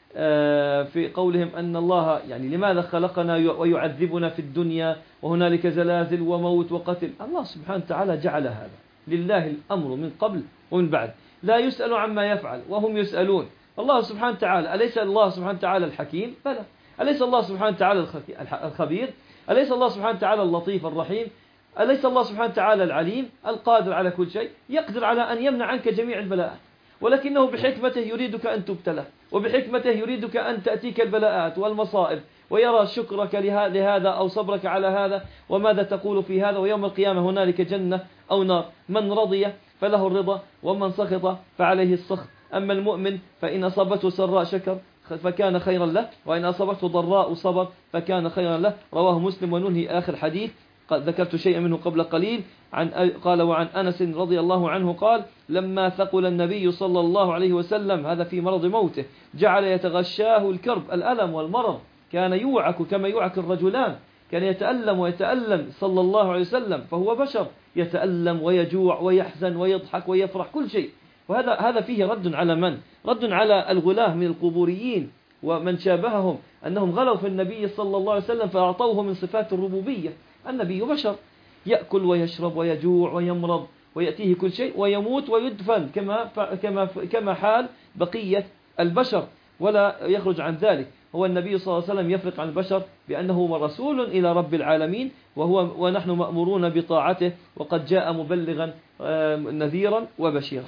في قولهم أن الله يعني لماذا خلقنا ويعذبنا في الدنيا وهنالك زلازل وموت وقتل. الله سبحانه وتعالى جعل هذا، لله الأمر من قبل ومن بعد، لا يسأل عما يفعل وهم يسألون. الله سبحانه وتعالى أليس الله سبحانه وتعالى الحكيم؟ بلى. أليس الله سبحانه وتعالى الخبير؟ أليس الله سبحانه وتعالى اللطيف الرحيم؟ أليس الله سبحانه وتعالى العليم القادر على كل شيء؟ يقدر على أن يمنع عنك جميع البلاءات، ولكنه بحكمته يريدك أن تبتلى، وبحكمته يريدك أن تأتيك البلاءات والمصائب، ويرى شكرك لهذا أو صبرك على هذا وماذا تقول في هذا. ويوم القيامة هنالك جنة أو نار، من رضي فله الرضا ومن سخط فعليه السخط. أما المؤمن فإن أصابته سراء شكر فكان خيرا له، وإن أصابته ضراء صبر فكان خيرا له. رواه مسلم. وننهي آخر حديث ذكرت شيئا منه قبل قليل، عن قال وعن أنس رضي الله عنه قال لما ثقل النبي صلى الله عليه وسلم، هذا في مرض موته، جعل يتغشاه الكرب الألم والمرض، كان يوعك كما يوعك الرجلان، كان يتألم ويتألم صلى الله عليه وسلم، فهو بشر يتألم ويجوع ويحزن ويضحك ويفرح كل شيء. وهذا هذا فيه رد على من؟ رد على الغلاة من القبوريين ومن شابههم، أنهم غلوا في النبي صلى الله عليه وسلم فأعطوه من صفات الربوبية. النبي بشر يأكل ويشرب ويجوع ويمرض ويأتيه كل شيء ويموت ويدفن كما كما كما حال بقية البشر، ولا يخرج عن ذلك. هو النبي صلى الله عليه وسلم يفرق عن البشر بأنه رسول إلى رب العالمين، وهو ونحن مأمورون بطاعته، وقد جاء مبلغا نذيرا وبشيرا.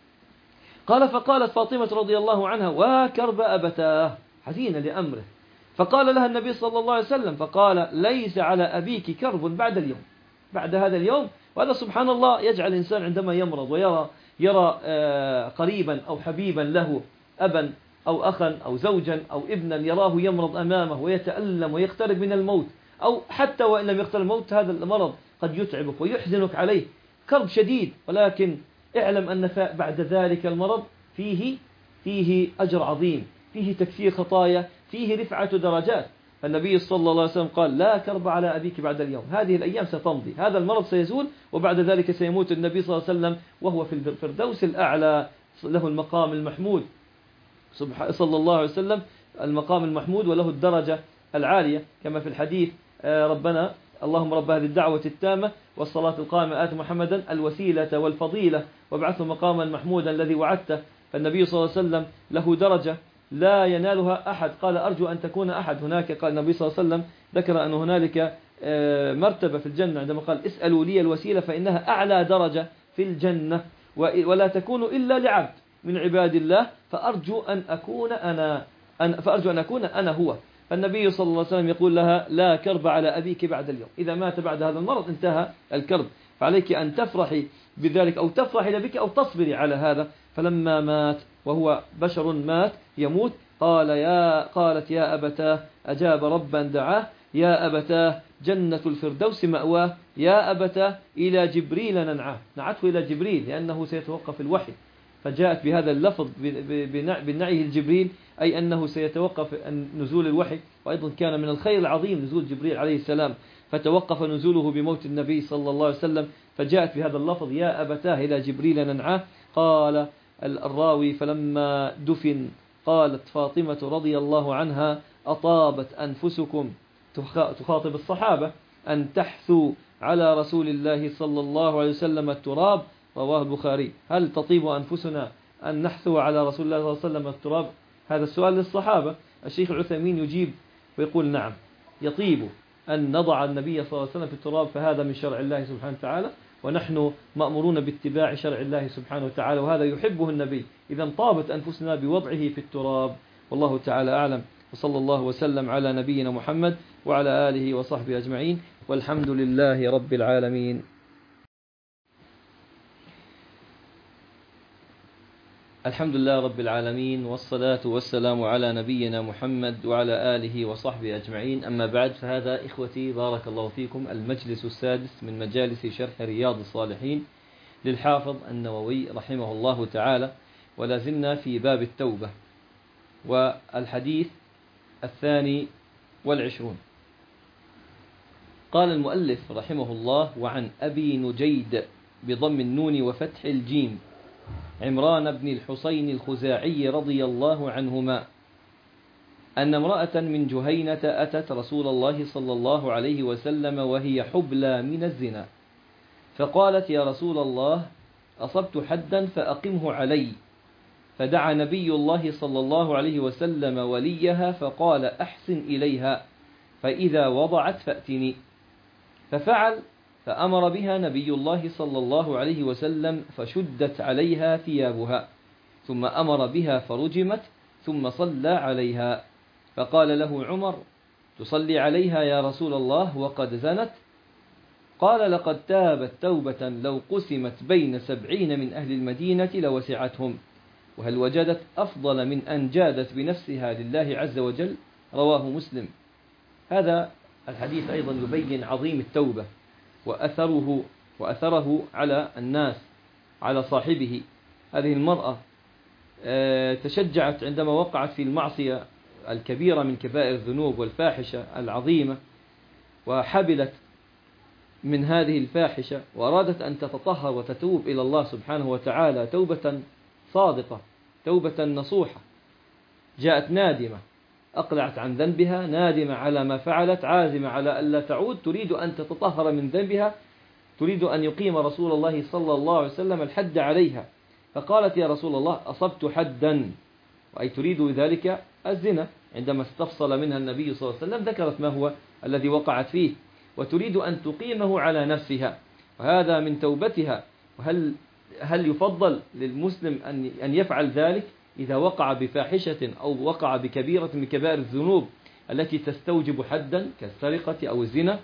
قال فقالت فاطمة رضي الله عنها وكرب أبتاه، حزينة لأمره، فقال لها النبي صلى الله عليه وسلم فقال ليس على أبيك كرب بعد اليوم، بعد هذا اليوم. وهذا سبحان الله يجعل الإنسان عندما يمرض ويرى يرى قريبا أو حبيبا له، أبا أو أخا أو زوجا أو ابنا، يراه يمرض أمامه ويتألم ويقترب من الموت، أو حتى وإن لم يقترب الموت هذا المرض قد يتعبك ويحزنك عليه كرب شديد، ولكن اعلم أن بعد ذلك المرض فيه فيه أجر عظيم، فيه تكفير خطايا، فيه رفعة درجات. النبي صلى الله عليه وسلم قال لا كرب على أبيك بعد اليوم، هذه الأيام ستمضي، هذا المرض سيزول، وبعد ذلك سيموت النبي صلى الله عليه وسلم وهو في الفردوس الأعلى، له المقام المحمود صلى الله عليه وسلم، المقام المحمود وله الدرجة العالية، كما في الحديث ربنا اللهم رب هذه الدعوة التامة والصلاة القائمة آت محمدا الوسيلة والفضيلة وابعثه مقاما محمودا الذي وعدته. فالنبي صلى الله عليه وسلم له درجة لا ينالها أحد. قال أرجو أن تكون أحد هناك. قال النبي صلى الله عليه وسلم ذكر أن هنالك مرتبة في الجنة عندما قال اسألوا لي الوسيلة فإنها أعلى درجة في الجنة ولا تكون إلا لعبد من عباد الله، فأرجو أن أكون أنا أن فأرجو أن أكون أنا هو. فالنبي صلى الله عليه وسلم يقول لها لا كرب على أبيك بعد اليوم، إذا مات بعد هذا المرض انتهى الكرب، فعليك أن تفرحي بذلك أو تفرحي لبك أو تصبري على هذا. فلما مات وهو بشر مات يموت قال يا قالت يا أبتاه أجاب ربا دعاه، يا أبتاه جنة الفردوس مأواه، يا أبتاه إلى جبريل ننعاه، نعته إلى جبريل لأنه سيتوقف الوحي، فجاءت بهذا اللفظ بالنعيه الجبريل، أي أنه سيتوقف نزول الوحي. وأيضا كان من الخير العظيم نزول جبريل عليه السلام، فتوقف نزوله بموت النبي صلى الله عليه وسلم، فجاءت بهذا اللفظ يا أبتاه إلى جبريل ننعاه. قال الراوي فلما دفن قالت فاطمة رضي الله عنها أطابت أنفسكم، تخاطب الصحابة، أن تحثوا على رسول الله صلى الله عليه وسلم التراب. رواه البخاري. هل تطيب أنفسنا أن نحثو على رسول الله صلى الله عليه وسلم التراب؟ هذا السؤال للصحابة. الشيخ العثيمين يجيب ويقول نعم يطيب أن نضع النبي صلى الله عليه وسلم في التراب، فهذا من شرع الله سبحانه وتعالى، ونحن مأمورون باتباع شرع الله سبحانه وتعالى، وهذا يحبه النبي. إذا طابت أنفسنا بوضعه في التراب، والله تعالى أعلم. وصلى الله وسلم على نبينا محمد وعلى آله وصحبه أجمعين، والحمد لله رب العالمين. الحمد لله رب العالمين، والصلاة والسلام على نبينا محمد وعلى آله وصحبه أجمعين. أما بعد، فهذا إخوتي بارك الله فيكم المجلس السادس من مجالس شرح رياض الصالحين للحافظ النووي رحمه الله تعالى، ولا زلنا في باب التوبة، والحديث الثاني والعشرون. قال المؤلف رحمه الله: وعن أبي نجيد بضم النون وفتح الجيم عمران بن الحسين الخزاعي رضي الله عنهما أن امرأة من جهينة أتت رسول الله صلى الله عليه وسلم وهي حبلى من الزنا، فقالت: يا رسول الله، أصبت حدا فأقمه علي. فدعا نبي الله صلى الله عليه وسلم وليها فقال: أحسن إليها، فإذا وضعت فأتني. ففعل، فأمر بها نبي الله صلى الله عليه وسلم فشدت عليها ثيابها، ثم أمر بها فرجمت، ثم صلى عليها. فقال له عمر: تصلي عليها يا رسول الله وقد زنت؟ قال: لقد تابت توبة لو قسمت بين سبعين من أهل المدينة لوسعتهم، وهل وجدت أفضل من أن جادت بنفسها لله عز وجل؟ رواه مسلم. هذا الحديث أيضا يبين عظيم التوبة وأثره وأثره على الناس، على صاحبه. هذه المرأة تشجعت عندما وقعت في المعصية الكبيرة من كبائر الذنوب والفاحشة العظيمة، وحبلت من هذه الفاحشة، وأرادت أن تتطهر وتتوب إلى الله سبحانه وتعالى توبة صادقة، توبة نصوحة. جاءت نادمة، أقلعت عن ذنبها، نادمة على ما فعلت، عازمة على ألا تعود، تريد أن تتطهر من ذنبها، تريد أن يقيم رسول الله صلى الله عليه وسلم الحد عليها. فقالت: يا رسول الله، أصبت حدا، أي تريد ذلك الزنا. عندما استفصل منها النبي صلى الله عليه وسلم ذكرت ما هو الذي وقعت فيه، وتريد أن تقيمه على نفسها، وهذا من توبتها. وهل هل يفضل للمسلم أن أن يفعل ذلك إذا وقع بفاحشة أو وقع بكبيرة من كبائر الذنوب التي تستوجب حدا كالسرقة أو الزنا؟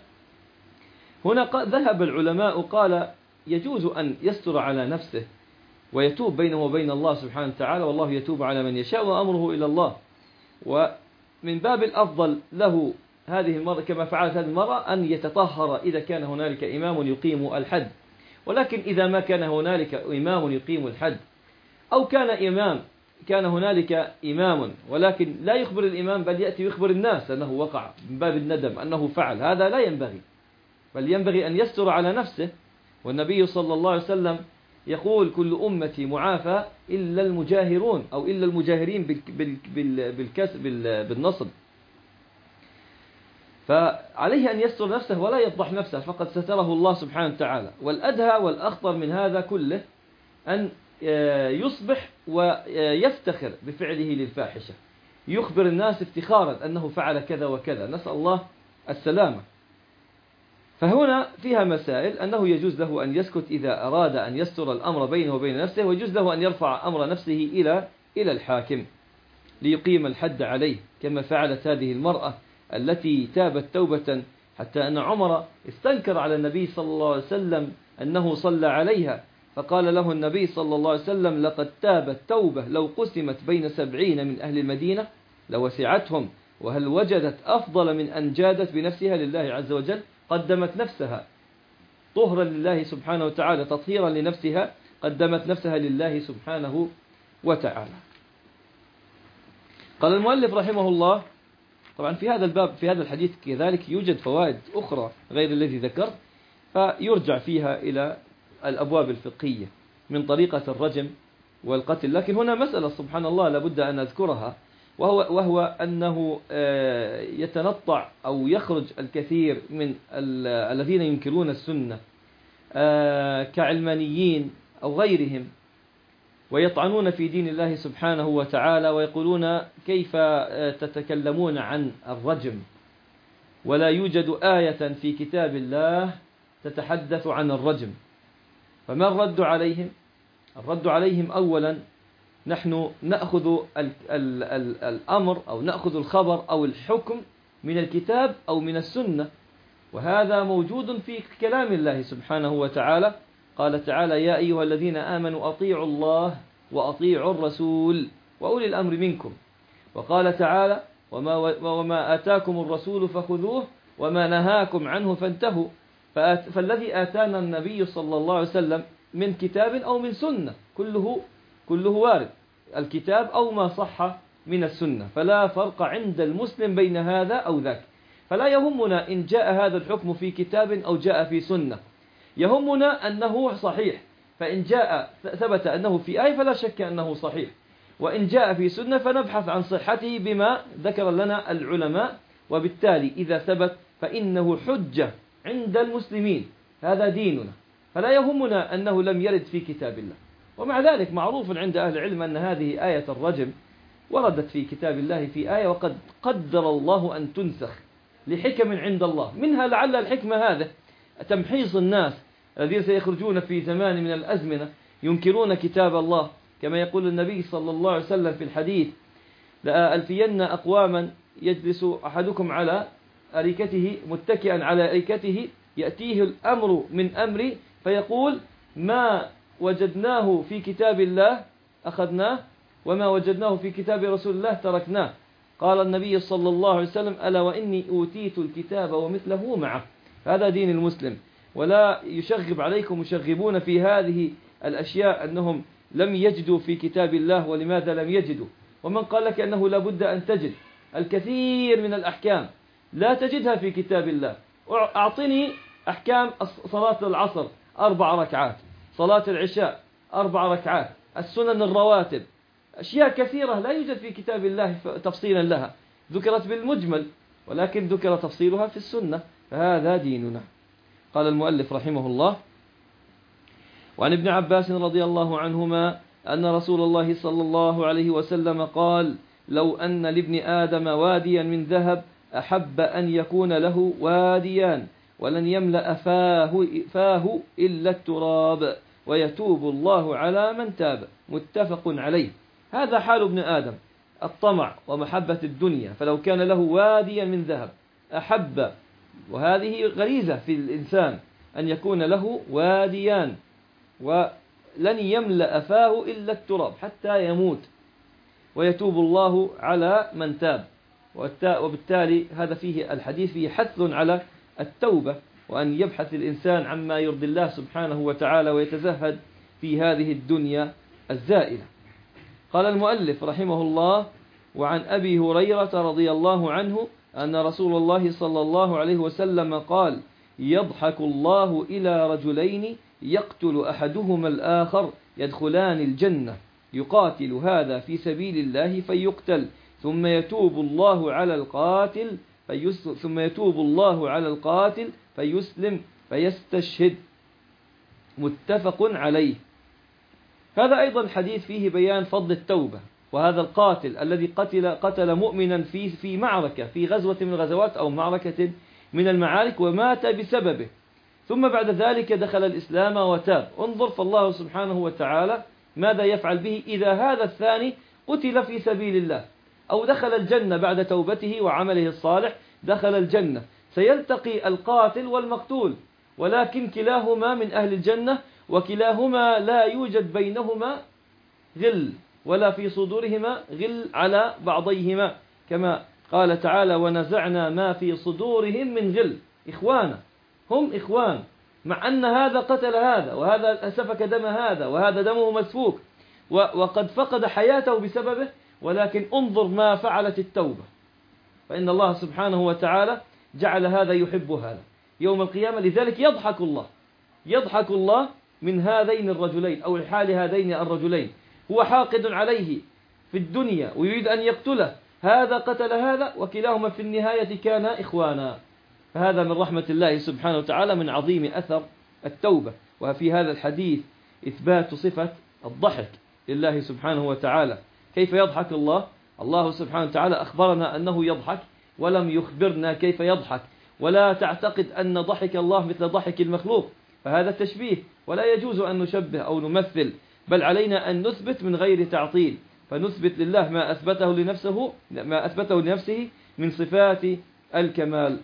هنا ذهب العلماء قال: يجوز أن يستر على نفسه ويتوب بينه وبين الله سبحانه وتعالى، والله يتوب على من يشاء وأمره إلى الله. ومن باب الأفضل له هذه المرأة كما فعلت هذه المرأة أن يتطهر إذا كان هنالك إمام يقيم الحد. ولكن إذا ما كان هنالك إمام يقيم الحد، أو كان إمام كان هنالك إمام ولكن لا يخبر الإمام، بل يأتي يخبر الناس أنه وقع من باب الندم أنه فعل، هذا لا ينبغي، بل ينبغي أن يستر على نفسه. والنبي صلى الله عليه وسلم يقول: كل أمتي معافى إلا المجاهرون، أو إلا المجاهرين بالكسب بالنصب. فعليه أن يستر نفسه ولا يفضح نفسه، فقد ستره الله سبحانه وتعالى. والأدهى والأخطر من هذا كله أن يصبح ويفتخر بفعله للفاحشة، يخبر الناس افتخارا أنه فعل كذا وكذا، نسأل الله السلامة. فهنا فيها مسائل: أنه يجوز له أن يسكت إذا أراد أن يستر الأمر بينه وبين نفسه، ويجوز له أن يرفع أمر نفسه إلى إلى الحاكم ليقيم الحد عليه، كما فعلت هذه المرأة التي تابت توبة حتى أن عمر استنكر على النبي صلى الله عليه وسلم أنه صلى عليها، فقال له النبي صلى الله عليه وسلم: لقد تابت توبة لو قسمت بين سبعين من أهل المدينة لوسعتهم، وهل وجدت أفضل من أن جادت بنفسها لله عز وجل؟ قدمت نفسها طهرا لله سبحانه وتعالى، تطهيرا لنفسها، قدمت نفسها لله سبحانه وتعالى. قال المؤلف رحمه الله: طبعا في هذا الباب في هذا الحديث كذلك يوجد فوائد أخرى غير الذي ذكرت، فيرجع فيها إلى الأبواب الفقهية من طريقة الرجم والقتل. لكن هنا مسألة سبحان الله لابد أن أذكرها، وهو, وهو أنه يتنطع أو يخرج الكثير من الذين ينكرون السنة كعلمانيين أو غيرهم، ويطعنون في دين الله سبحانه وتعالى، ويقولون: كيف تتكلمون عن الرجم ولا يوجد آية في كتاب الله تتحدث عن الرجم؟ فما الرد عليهم؟ الرد عليهم أولا: نحن نأخذ ال ال ال الأمر أو نأخذ الخبر أو الحكم من الكتاب أو من السنة، وهذا موجود في كلام الله سبحانه وتعالى. قال تعالى: يا أيها الذين آمنوا أطيعوا الله وأطيعوا الرسول وأولي الأمر منكم. وقال تعالى: وما, وما آتاكم الرسول فخذوه وما نهاكم عنه فانتهوا. فالذي آتانا النبي صلى الله عليه وسلم من كتاب أو من سنة كله كله وارد، الكتاب أو ما صح من السنة، فلا فرق عند المسلم بين هذا أو ذاك. فلا يهمنا إن جاء هذا الحكم في كتاب أو جاء في سنة، يهمنا أنه صحيح. فإن جاء ثبت أنه في آية فلا شك أنه صحيح، وإن جاء في سنة فنبحث عن صحته بما ذكر لنا العلماء، وبالتالي إذا ثبت فإنه حجة عند المسلمين. هذا ديننا، فلا يهمنا أنه لم يرد في كتاب الله. ومع ذلك معروف عند أهل العلم أن هذه آية الرجم وردت في كتاب الله في آية، وقد قدر الله أن تنسخ لحكم عند الله. منها لعل الحكمة هذا تمحيص الناس الذين سيخرجون في زمان من الأزمنة ينكرون كتاب الله، كما يقول النبي صلى الله عليه وسلم في الحديث: لألفين أقواما يجلس أحدكم على أريكته متكئا على أريكته يأتيه الأمر من أمري فيقول: ما وجدناه في كتاب الله أخذناه وما وجدناه في كتاب رسول الله تركناه. قال النبي صلى الله عليه وسلم: ألا وإني أوتيت الكتاب ومثله معه. هذا دين المسلم، ولا يشغب عليكم مشغبون في هذه الأشياء أنهم لم يجدوا في كتاب الله ولماذا لم يجدوا. ومن قال لك أنه لا بد أن تجد الكثير من الأحكام لا تجدها في كتاب الله. أعطني أحكام صلاة العصر أربع ركعات، صلاة العشاء أربع ركعات، السنن الرواتب، أشياء كثيرة لا يوجد في كتاب الله تفصيلا لها، ذكرت بالمجمل ولكن ذكر تفصيلها في السنة. فهذا ديننا. قال المؤلف رحمه الله: وعن ابن عباس رضي الله عنهما أن رسول الله صلى الله عليه وسلم قال: لو أن لابن آدم واديا من ذهب أحب أن يكون له واديان ولن يملأ فاه, فاه إلا التراب ويتوب الله على من تاب. متفق عليه. هذا حال ابن آدم، الطمع ومحبة الدنيا. فلو كان له واديا من ذهب أحب، وهذه غريزة في الإنسان أن يكون له واديان، ولن يملأ فاه إلا التراب حتى يموت، ويتوب الله على من تاب. وبالتالي هذا فيه الحديث فيه حث على التوبة، وأن يبحث الإنسان عما يرضي الله سبحانه وتعالى ويتزهد في هذه الدنيا الزائلة. قال المؤلف رحمه الله: وعن أبي هريرة رضي الله عنه أن رسول الله صلى الله عليه وسلم قال: يضحك الله إلى رجلين يقتل أحدهما الآخر يدخلان الجنة، يقاتل هذا في سبيل الله فيقتل، ثم يتوب الله على القاتل فيس ثم يتوب الله على القاتل فيسلم فيستشهد. متفق عليه. هذا أيضا حديث فيه بيان فضل التوبة. وهذا القاتل الذي قتل قتل مؤمنا في في معركة، في غزوة من الغزوات أو معركة من المعارك، ومات بسببه، ثم بعد ذلك دخل الإسلام وتاب. انظر فالله سبحانه وتعالى ماذا يفعل به إذا هذا الثاني قتل في سبيل الله أو دخل الجنة بعد توبته وعمله الصالح، دخل الجنة. سيلتقي القاتل والمقتول، ولكن كلاهما من أهل الجنة، وكلاهما لا يوجد بينهما غل ولا في صدورهما غل على بعضيهما، كما قال تعالى: ونزعنا ما في صدورهم من غل. إخوانا، هم إخوان، مع أن هذا قتل هذا، وهذا سفك دم هذا، وهذا دمه مسفوك، وقد فقد حياته بسببه، ولكن انظر ما فعلت التوبة. فإن الله سبحانه وتعالى جعل هذا يحب هذا يوم القيامة. لذلك يضحك الله يضحك الله من هذين الرجلين أو حال هذين الرجلين. هو حاقد عليه في الدنيا ويريد أن يقتله، هذا قتل هذا، وكلاهما في النهاية كان إخوانا. فهذا من رحمة الله سبحانه وتعالى، من عظيم أثر التوبة. وفي هذا الحديث إثبات صفة الضحك لله سبحانه وتعالى. كيف يضحك الله؟ الله سبحانه وتعالى أخبرنا أنه يضحك ولم يخبرنا كيف يضحك. ولا تعتقد أن ضحك الله مثل ضحك المخلوق، فهذا تشبيه، ولا يجوز أن نشبه أو نمثل. بل علينا أن نثبت من غير تعطيل، فنثبت لله ما أثبته لنفسه ما أثبته لنفسه من صفات الكمال،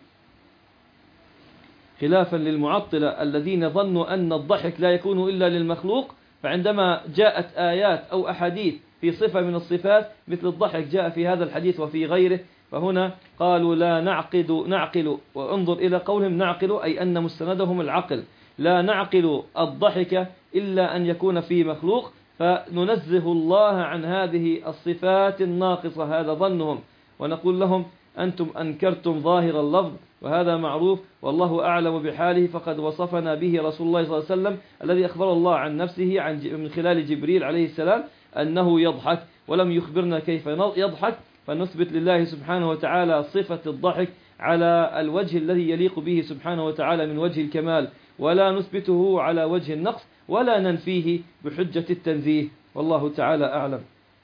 خلافا للمعطلة الذين ظنوا أن الضحك لا يكون إلا للمخلوق، فعندما جاءت آيات أو أحاديث في صفة من الصفات مثل الضحك جاء في هذا الحديث وفي غيره، فهنا قالوا لا نعقد نعقل وانظر إلى قولهم نعقل أي أن مستندهم العقل، لا نعقل الضحك إلا أن يكون في مخلوق، فننزه الله عن هذه الصفات الناقصة، هذا ظنهم، ونقول لهم أنتم أنكرتم ظاهر اللفظ وهذا معروف والله أعلم بحاله، فقد وصفنا به رسول الله صلى الله عليه وسلم الذي أخبر الله عن نفسه عن من خلال جبريل عليه السلام أنه يضحك ولم يخبرنا كيف يضحك، فنثبت لله سبحانه وتعالى صفة الضحك على الوجه الذي يليق به سبحانه وتعالى من وجه الكمال، ولا نثبته على وجه النقص ولا ننفيه بحجة التنزيه، والله تعالى أعلم.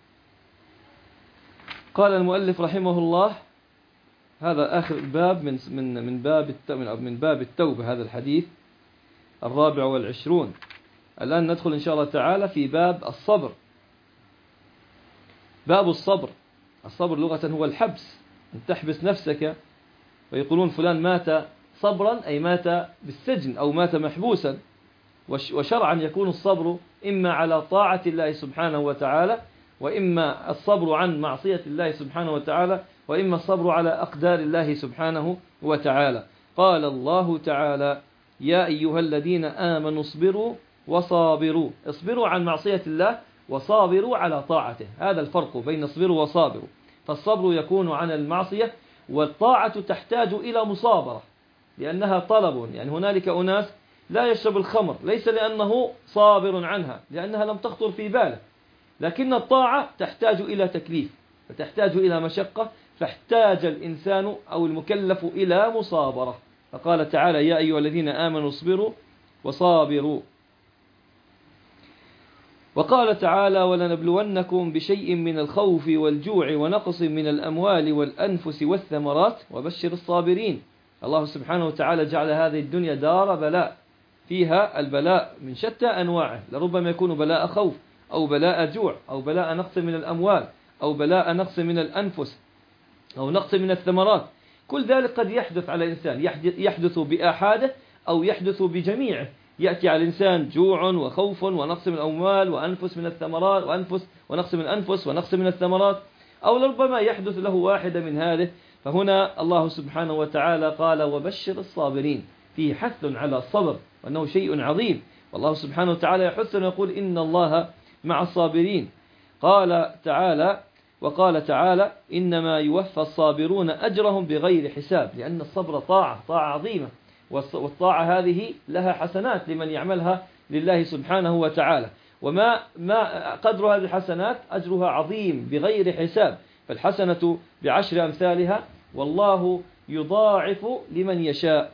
قال المؤلف رحمه الله هذا آخر باب من من من باب من باب التوبة، هذا الحديث الرابع والعشرون. الآن ندخل إن شاء الله تعالى في باب الصبر. باب الصبر، الصبر لغة هو الحبس، أن تحبس نفسك، ويقولون فلان مات صبرا أي مات بالسجن أو مات محبوسا، وشرعا يكون الصبر إما على طاعة الله سبحانه وتعالى، وإما الصبر عن معصية الله سبحانه وتعالى، وإما الصبر على أقدار الله سبحانه وتعالى. قال الله تعالى يا أيها الذين آمنوا اصبروا وصابروا، اصبروا عن معصية الله وصابروا على طاعته، هذا الفرق بين اصبروا وصابروا، فالصبر يكون عن المعصية والطاعة تحتاج إلى مصابرة لأنها طلب، يعني هنالك أناس لا يشرب الخمر ليس لأنه صابر عنها لأنها لم تخطر في باله، لكن الطاعة تحتاج إلى تكليف فتحتاج إلى مشقة، فاحتاج الإنسان أو المكلف إلى مصابرة، فقال تعالى يا أيها الذين آمنوا اصبروا وصابروا. وقال تعالى ولنبلونكم بشيء من الخوف والجوع ونقص من الأموال والأنفس والثمرات وبشر الصابرين. الله سبحانه وتعالى جعل هذه الدنيا دار بلاء، فيها البلاء من شتى أنواعه، لربما يكون بلاء خوف أو بلاء جوع أو بلاء نقص من الأموال أو بلاء نقص من الأنفس أو نقص من الثمرات، كل ذلك قد يحدث على الإنسان، يحدث بآحاده أو يحدث بجميعه، يأتي على الإنسان جوع وخوف ونقص من الأموال وأنفس من الثمرات وأنفس ونقص من الأنفس ونقص من الثمرات، أو لربما يحدث له واحدة من هذه، فهنا الله سبحانه وتعالى قال وبشر الصابرين، فيه حث على الصبر وأنه شيء عظيم، والله سبحانه وتعالى يحثنا ويقول إن الله مع الصابرين. قال تعالى وقال تعالى إنما يوفى الصابرون أجرهم بغير حساب، لأن الصبر طاعة طاعة عظيمة، والطاعة هذه لها حسنات لمن يعملها لله سبحانه وتعالى، وما ما قدر هذه الحسنات أجرها عظيم بغير حساب، فالحسنة بعشر أمثالها والله يضاعف لمن يشاء.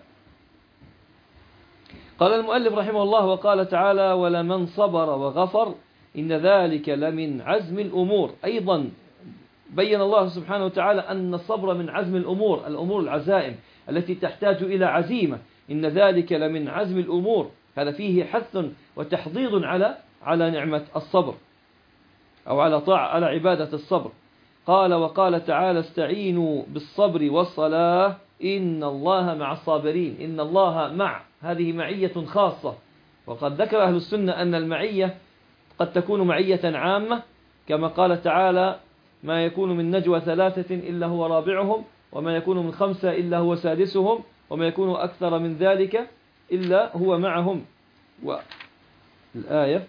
قال المؤلف رحمه الله وقال تعالى ولمن صبر وغفر إن ذلك لمن عزم الأمور، أيضا بين الله سبحانه وتعالى أن الصبر من عزم الأمور، الأمور العزائم التي تحتاج إلى عزيمة، إن ذلك لمن عزم الأمور، هذا فيه حث وتحضيض على على نعمة الصبر أو على طاعة على عبادة الصبر. قال وقال تعالى استعينوا بالصبر والصلاة إن الله مع الصابرين، إن الله مع، هذه معية خاصة، وقد ذكر أهل السنة أن المعية قد تكون معية عامة، كما قال تعالى ما يكون من نجوى ثلاثة إلا هو رابعهم وما يكون من خمسة إلا هو سادسهم وما يكون أكثر من ذلك إلا هو معهم. والآية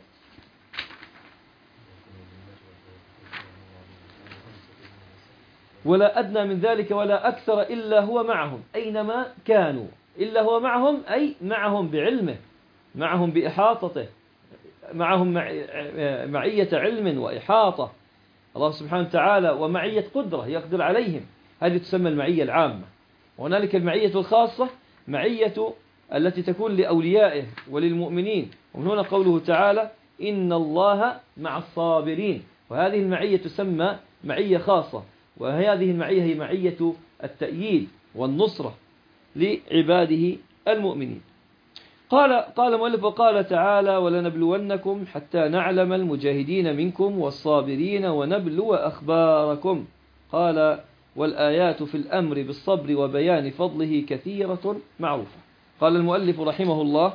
ولا أدنى من ذلك ولا أكثر إلا هو معهم أينما كانوا، إلا هو معهم أي معهم بعلمه، معهم بإحاطته، معهم معية علم وإحاطة الله سبحانه وتعالى، ومعية قدرة يقدر عليهم، هذه تسمى المعية العامة. وهنالك المعية الخاصة معية التي تكون لأوليائه وللمؤمنين، ومن هنا قوله تعالى إن الله مع الصابرين، وهذه المعية تسمى معية خاصة، وهذه المعية هي معية التأييد والنصرة لعباده المؤمنين. قال قال المؤلف وقال تعالى ولنبلونكم حتى نعلم المجاهدين منكم والصابرين ونبلو أخباركم. قال والآيات في الأمر بالصبر وبيان فضله كثيرة معروفة. قال المؤلف رحمه الله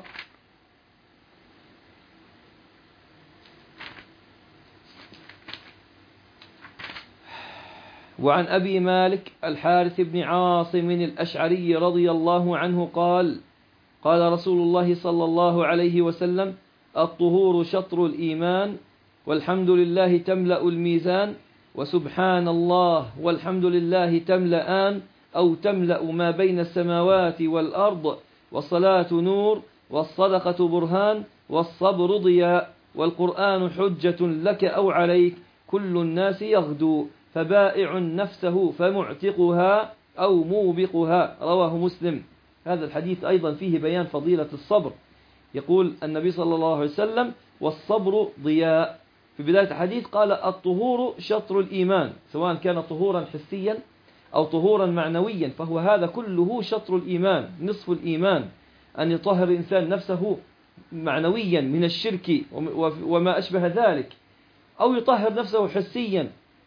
وعن أبي مالك الحارث بن عاصم الأشعري رضي الله عنه قال قال رسول الله صلى الله عليه وسلم الطهور شطر الإيمان والحمد لله تملأ الميزان وسبحان الله والحمد لله تملأان أو تملأ ما بين السماوات والأرض والصلاة نور والصدقة برهان والصبر ضياء والقرآن حجة لك أو عليك كل الناس يغدو فبائع نفسه فمعتقها أو موبقها. رواه مسلم. هذا الحديث أيضا فيه بيان فضيلة الصبر. يقول النبي صلى الله عليه وسلم والصبر ضياء. في بداية الحديث قال الطهور شطر الإيمان، سواء كان طهورا حسيا أو طهورا معنويا، فهو هذا كله شطر الإيمان، نصف الإيمان، أن يطهر الإنسان نفسه معنويا من الشرك وما أشبه ذلك، أو يطهر نفسه حسيا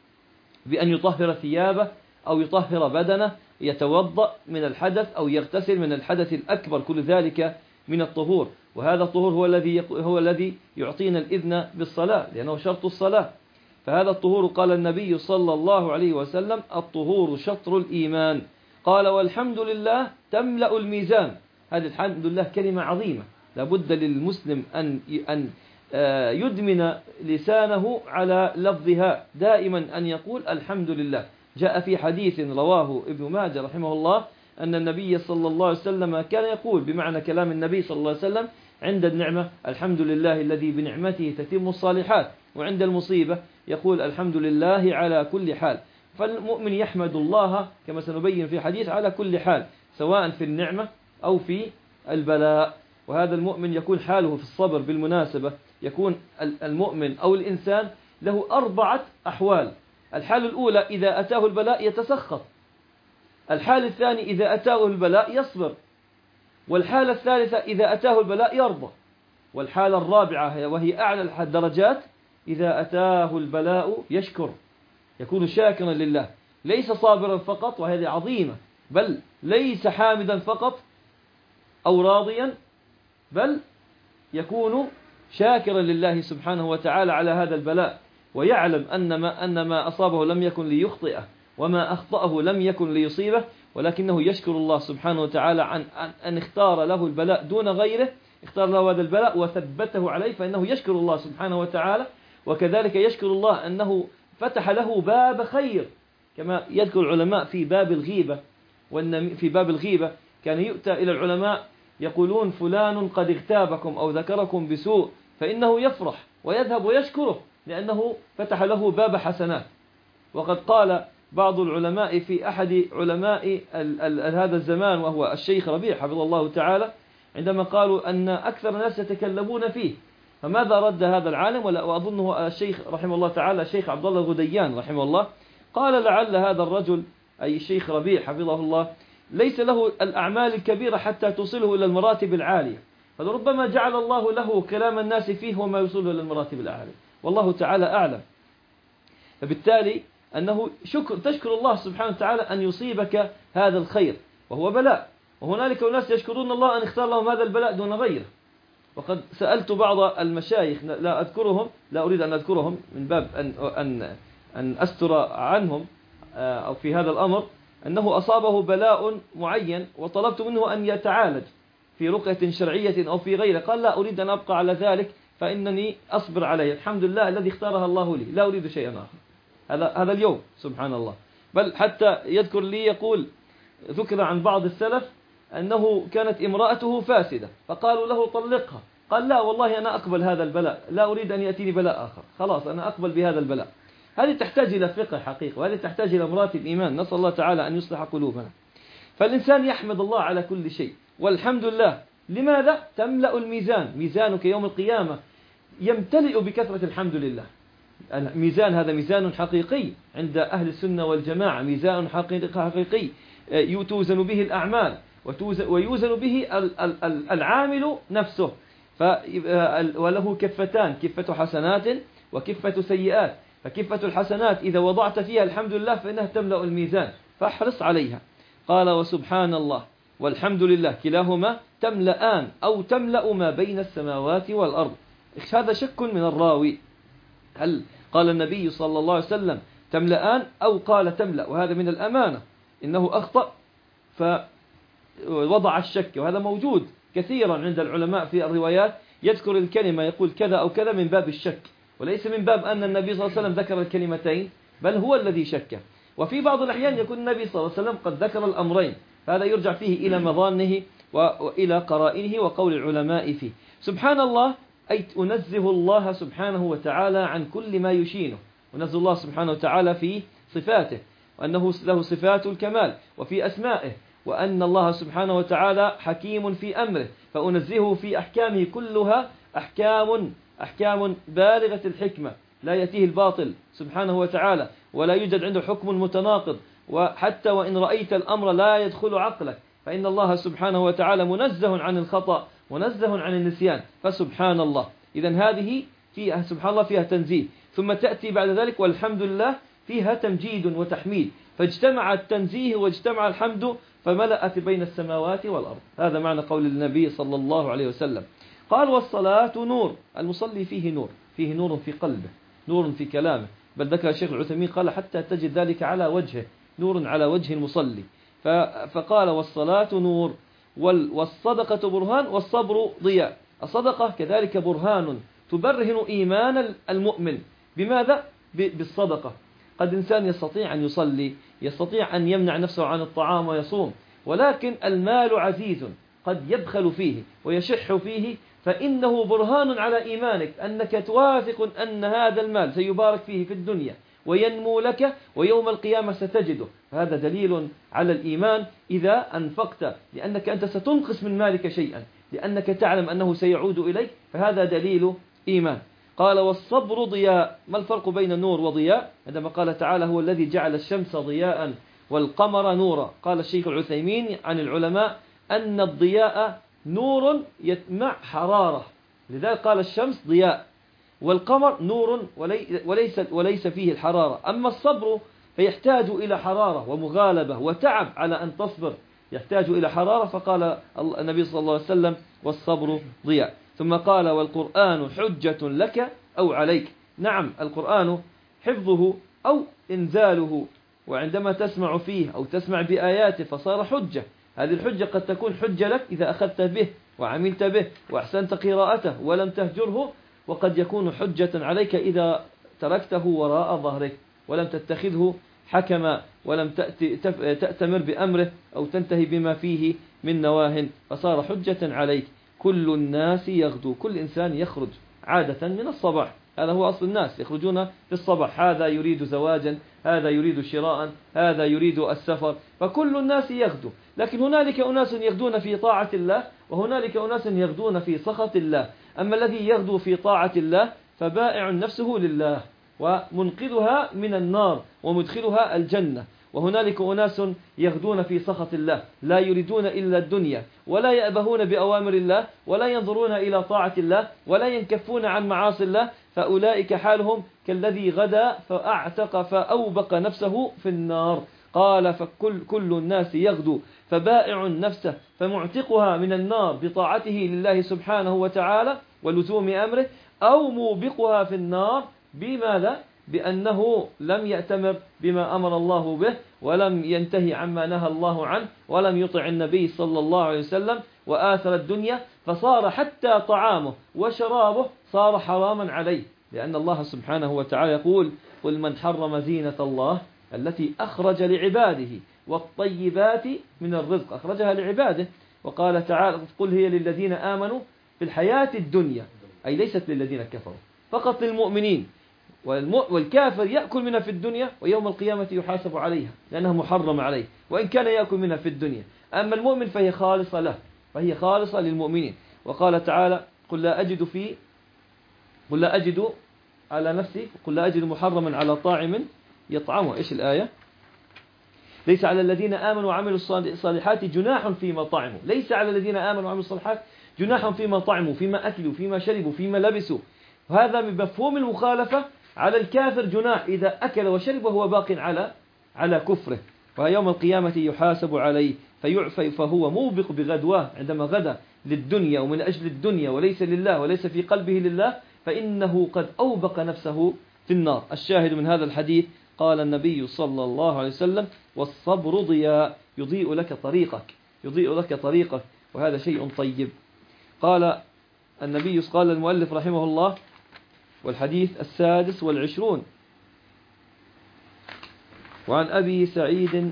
بأن يطهر ثيابه أو يطهر بدنه، يتوضأ من الحدث أو يغتسل من الحدث الأكبر، كل ذلك من الطهور. وهذا الطهور هو الذي هو الذي يعطينا الإذن بالصلاة، لأنه شرط الصلاة. فهذا الطهور قال النبي صلى الله عليه وسلم الطهور شطر الإيمان. قال والحمد لله تملأ الميزان. هذه الحمد لله كلمة عظيمة، لابد للمسلم أن أن يدمن لسانه على لفظها دائما، أن يقول الحمد لله. جاء في حديث رواه ابن ماجه رحمه الله أن النبي صلى الله عليه وسلم كان يقول بمعنى كلام النبي صلى الله عليه وسلم عند النعمة الحمد لله الذي بنعمته تتم الصالحات، وعند المصيبة يقول الحمد لله على كل حال. فالمؤمن يحمد الله كما سنبين في حديث على كل حال، سواء في النعمة أو في البلاء. وهذا المؤمن يكون حاله في الصبر بالمناسبة، يكون المؤمن أو الإنسان له أربعة أحوال. الحال الأولى إذا أتاه البلاء يتسخط، الحال الثاني إذا أتاه البلاء يصبر، والحالة الثالثة إذا أتاه البلاء يرضى، والحالة الرابعة وهي أعلى الدرجات إذا أتاه البلاء يشكر، يكون شاكرا لله، ليس صابرا فقط وهذه عظيمة، بل ليس حامدا فقط أو راضيا، بل يكون شاكرا لله سبحانه وتعالى على هذا البلاء، ويعلم أن ما, أن ما أصابه لم يكن ليخطئه وما أخطأه لم يكن ليصيبه، ولكنه يشكر الله سبحانه وتعالى عن أن اختار له البلاء دون غيره، اختار له هذا البلاء وثبته عليه، فإنه يشكر الله سبحانه وتعالى. وكذلك يشكر الله أنه فتح له باب خير، كما يذكر العلماء في باب الغيبة، وأن في باب الغيبة كان يؤتى إلى العلماء يقولون فلان قد اغتابكم أو ذكركم بسوء، فإنه يفرح ويذهب ويشكره لأنه فتح له باب حسنات. وقد قال بعض العلماء في أحد علماء ال ال هذا الزمان وهو الشيخ ربيع حفظه الله تعالى، عندما قالوا أن أكثر الناس يتكلمون فيه، فماذا رد هذا العالم؟ وأظنه الشيخ رحمه الله تعالى الشيخ عبد الله الغديان رحمه الله، قال لعل هذا الرجل أي الشيخ ربيع حفظه الله ليس له الأعمال الكبيرة حتى توصله إلى المراتب العالية، فلربما جعل الله له كلام الناس فيه وما يوصله إلى المراتب العالية، والله تعالى أعلم. فبالتالي أنه شكر تشكر الله سبحانه وتعالى أن يصيبك هذا الخير وهو بلاء، وهنالك أناس يشكرون الله أن اختار لهم هذا البلاء دون غيره. وقد سألت بعض المشايخ لا أذكرهم، لا أريد أن أذكرهم من باب أن أن أن أستر عنهم أو في هذا الأمر، أنه أصابه بلاء معين وطلبت منه أن يتعالج في رقية شرعية أو في غيره، قال لا أريد أن أبقى على ذلك فإنني أصبر عليه، الحمد لله الذي اختارها الله لي، لا أريد شيئا آخر. هذا هذا اليوم سبحان الله. بل حتى يذكر لي يقول ذكر عن بعض السلف أنه كانت امرأته فاسدة فقالوا له طلقها، قال لا والله أنا أقبل هذا البلاء، لا أريد أن يأتيني بلاء آخر، خلاص أنا أقبل بهذا البلاء. هذه تحتاج إلى فقه حقيقة، وهذه تحتاج إلى مراتب إيمان، نسأل الله تعالى أن يصلح قلوبنا. فالإنسان يحمد الله على كل شيء، والحمد لله. لماذا؟ تملأ الميزان، ميزانك يوم القيامة يمتلئ بكثرة الحمد لله. الميزان هذا ميزان حقيقي عند أهل السنة والجماعة، ميزان حقيقي حقيقي يتوزن به الأعمال. ويوزن به العامل نفسه، وله كفتان، كفة حسنات وكفة سيئات. فكفة الحسنات إذا وضعت فيها الحمد لله فإنها تملأ الميزان، فاحرص عليها. قال وسبحان الله والحمد لله كلاهما تملأان أو تملأ ما بين السماوات والأرض. هذا شك من الراوي، هل قال النبي صلى الله عليه وسلم تملأان أو قال تملأ؟ وهذا من الأمانة، إنه أخطأ فوضع الشك، وهذا موجود كثيرا عند العلماء في الروايات، يذكر الكلمة يقول كذا أو كذا من باب الشك، وليس من باب أن النبي صلى الله عليه وسلم ذكر الكلمتين، بل هو الذي شك. وفي بعض الأحيان يكون النبي صلى الله عليه وسلم قد ذكر الأمرين، هذا يرجع فيه إلى مظانه وإلى قرائنه وقول العلماء فيه. سبحان الله أي أنزه الله سبحانه وتعالى عن كل ما يشينه، ونزه الله سبحانه وتعالى في صفاته، وأنه له صفات الكمال وفي أسمائه، وأن الله سبحانه وتعالى حكيم في أمره، فأنزهه في أحكامه كلها أحكام أحكام بالغة الحكمة، لا يأتيه الباطل سبحانه وتعالى، ولا يوجد عنده حكم متناقض، وحتى وإن رأيت الأمر لا يدخل عقلك، فإن الله سبحانه وتعالى منزه عن الخطأ، منزه عن النسيان، فسبحان الله. إذن هذه فيها سبحان الله فيها تنزيه، ثم تأتي بعد ذلك والحمد لله فيها تمجيد وتحميد، فاجتمع التنزيه واجتمع الحمد فملأت بين السماوات والأرض. هذا معنى قول النبي صلى الله عليه وسلم. قال والصلاة نور، المصلي فيه نور، فيه نور في قلبه، نور في كلامه، بل ذكر الشيخ العثيمين قال حتى تجد ذلك على وجهه، نور على وجه المصلي. فقال والصلاة نور، والصدقة برهان، والصبر ضياء. الصدقة كذلك برهان تبرهن إيمان المؤمن. بماذا؟ بالصدقة. قد إنسان يستطيع أن يصلي، يستطيع أن يمنع نفسه عن الطعام ويصوم، ولكن المال عزيز قد يبخل فيه ويشح فيه، فإنه برهان على إيمانك، أنك تواثق أن هذا المال سيبارك فيه في الدنيا وينمو لك، ويوم القيامة ستجده. هذا دليل على الإيمان إذا أنفقت، لأنك أنت ستنقص من مالك شيئا، لأنك تعلم أنه سيعود إليك، فهذا دليل إيمان. قال والصبر ضياء. ما الفرق بين النور وضياء؟ عندما قال تعالى هو الذي جعل الشمس ضياء والقمر نورا. قال الشيخ العثيمين عن العلماء أن الضياء نور يتمع حرارة، لذلك قال الشمس ضياء، والقمر نور وليس, وليس فيه الحرارة. أما الصبر فيحتاج إلى حرارة ومغالبة وتعب على أن تصبر، يحتاج إلى حرارة، فقال النبي صلى الله عليه وسلم والصبر ضياء. ثم قال والقرآن حجة لك أو عليك. نعم، القرآن حفظه أو إنزاله، وعندما تسمع فيه أو تسمع بآياته فصار حجة. هذه الحجة قد تكون حجة لك إذا أخذت به وعملت به وأحسنت قراءته ولم تهجره، وقد يكون حجة عليك إذا تركته وراء ظهرك ولم تتخذه حكما، ولم تأتمر بأمره أو تنتهي بما فيه من نواه، فصار حجة عليك. كل الناس يغدو، كل إنسان يخرج عادة من الصباح، هذا هو أصل الناس، يخرجون في الصباح، هذا يريد زواجا، هذا يريد شراء، هذا يريد السفر، فكل الناس يغدو. لكن هنالك أناس يغدون في طاعة الله، وهنالك أناس يغدون في سخط الله. أما الذي يغدو في طاعة الله فبائع نفسه لله ومنقذها من النار ومدخلها الجنة. وهنالك أناس يغدون في سخط الله، لا يريدون إلا الدنيا، ولا يأبهون بأوامر الله، ولا ينظرون إلى طاعة الله، ولا ينكفون عن معاصي الله، فأولئك حالهم كالذي غدا فأعتق فأوبق نفسه في النار. قال فكل كل الناس يغدو، فبائع نفسه فمعتقها من النار بطاعته لله سبحانه وتعالى ولزوم أمره، أو موبقها في النار بماذا؟ بأنه لم يأتمر بما أمر الله به، ولم ينتهي عما نهى الله عنه، ولم يطع النبي صلى الله عليه وسلم، وآثر الدنيا، فصار حتى طعامه وشرابه صار حراما عليه، لأن الله سبحانه وتعالى يقول قل من حرم زينة الله التي أخرج لعباده والطيبات من الرزق، أخرجها لعباده. وقال تعالى قل هي للذين آمنوا في الحياة الدنيا، أي ليست للذين كفروا، فقط للمؤمنين. والكافر يأكل منها في الدنيا ويوم القيامة يحاسب عليها لأنها محرمة عليه، وإن كان يأكل منها في الدنيا. أما المؤمن فهي خالصة له، فهي خالصة للمؤمنين. وقال تعالى قل لا أجد في قل لا أجد على نفسي قل لا أجد محرما على طاعم يطعمه. إيش الآية؟ ليس على الذين آمنوا وعملوا الصالحات جناح فيما طعموا، ليس على الذين آمنوا وعملوا الصالحات جناح فيما طعموا، فيما أكلوا، فيما شربوا، فيما لبسوا. وهذا بمفهوم المخالفة. على الكافر جناح إذا أكل وشرب وهو باق على على كفره، ويوم القيامة يحاسب عليه فيعفى، فهو موبق بغدواه عندما غدا للدنيا ومن أجل الدنيا وليس لله وليس في قلبه لله، فإنه قد أوبق نفسه في النار. الشاهد من هذا الحديث قال النبي صلى الله عليه وسلم: والصبر ضياء، يضيء لك طريقك، يضيء لك طريقك، وهذا شيء طيب. قال النبي، قال المؤلف رحمه الله: والحديث السادس والعشرون، وعن أبي سعيد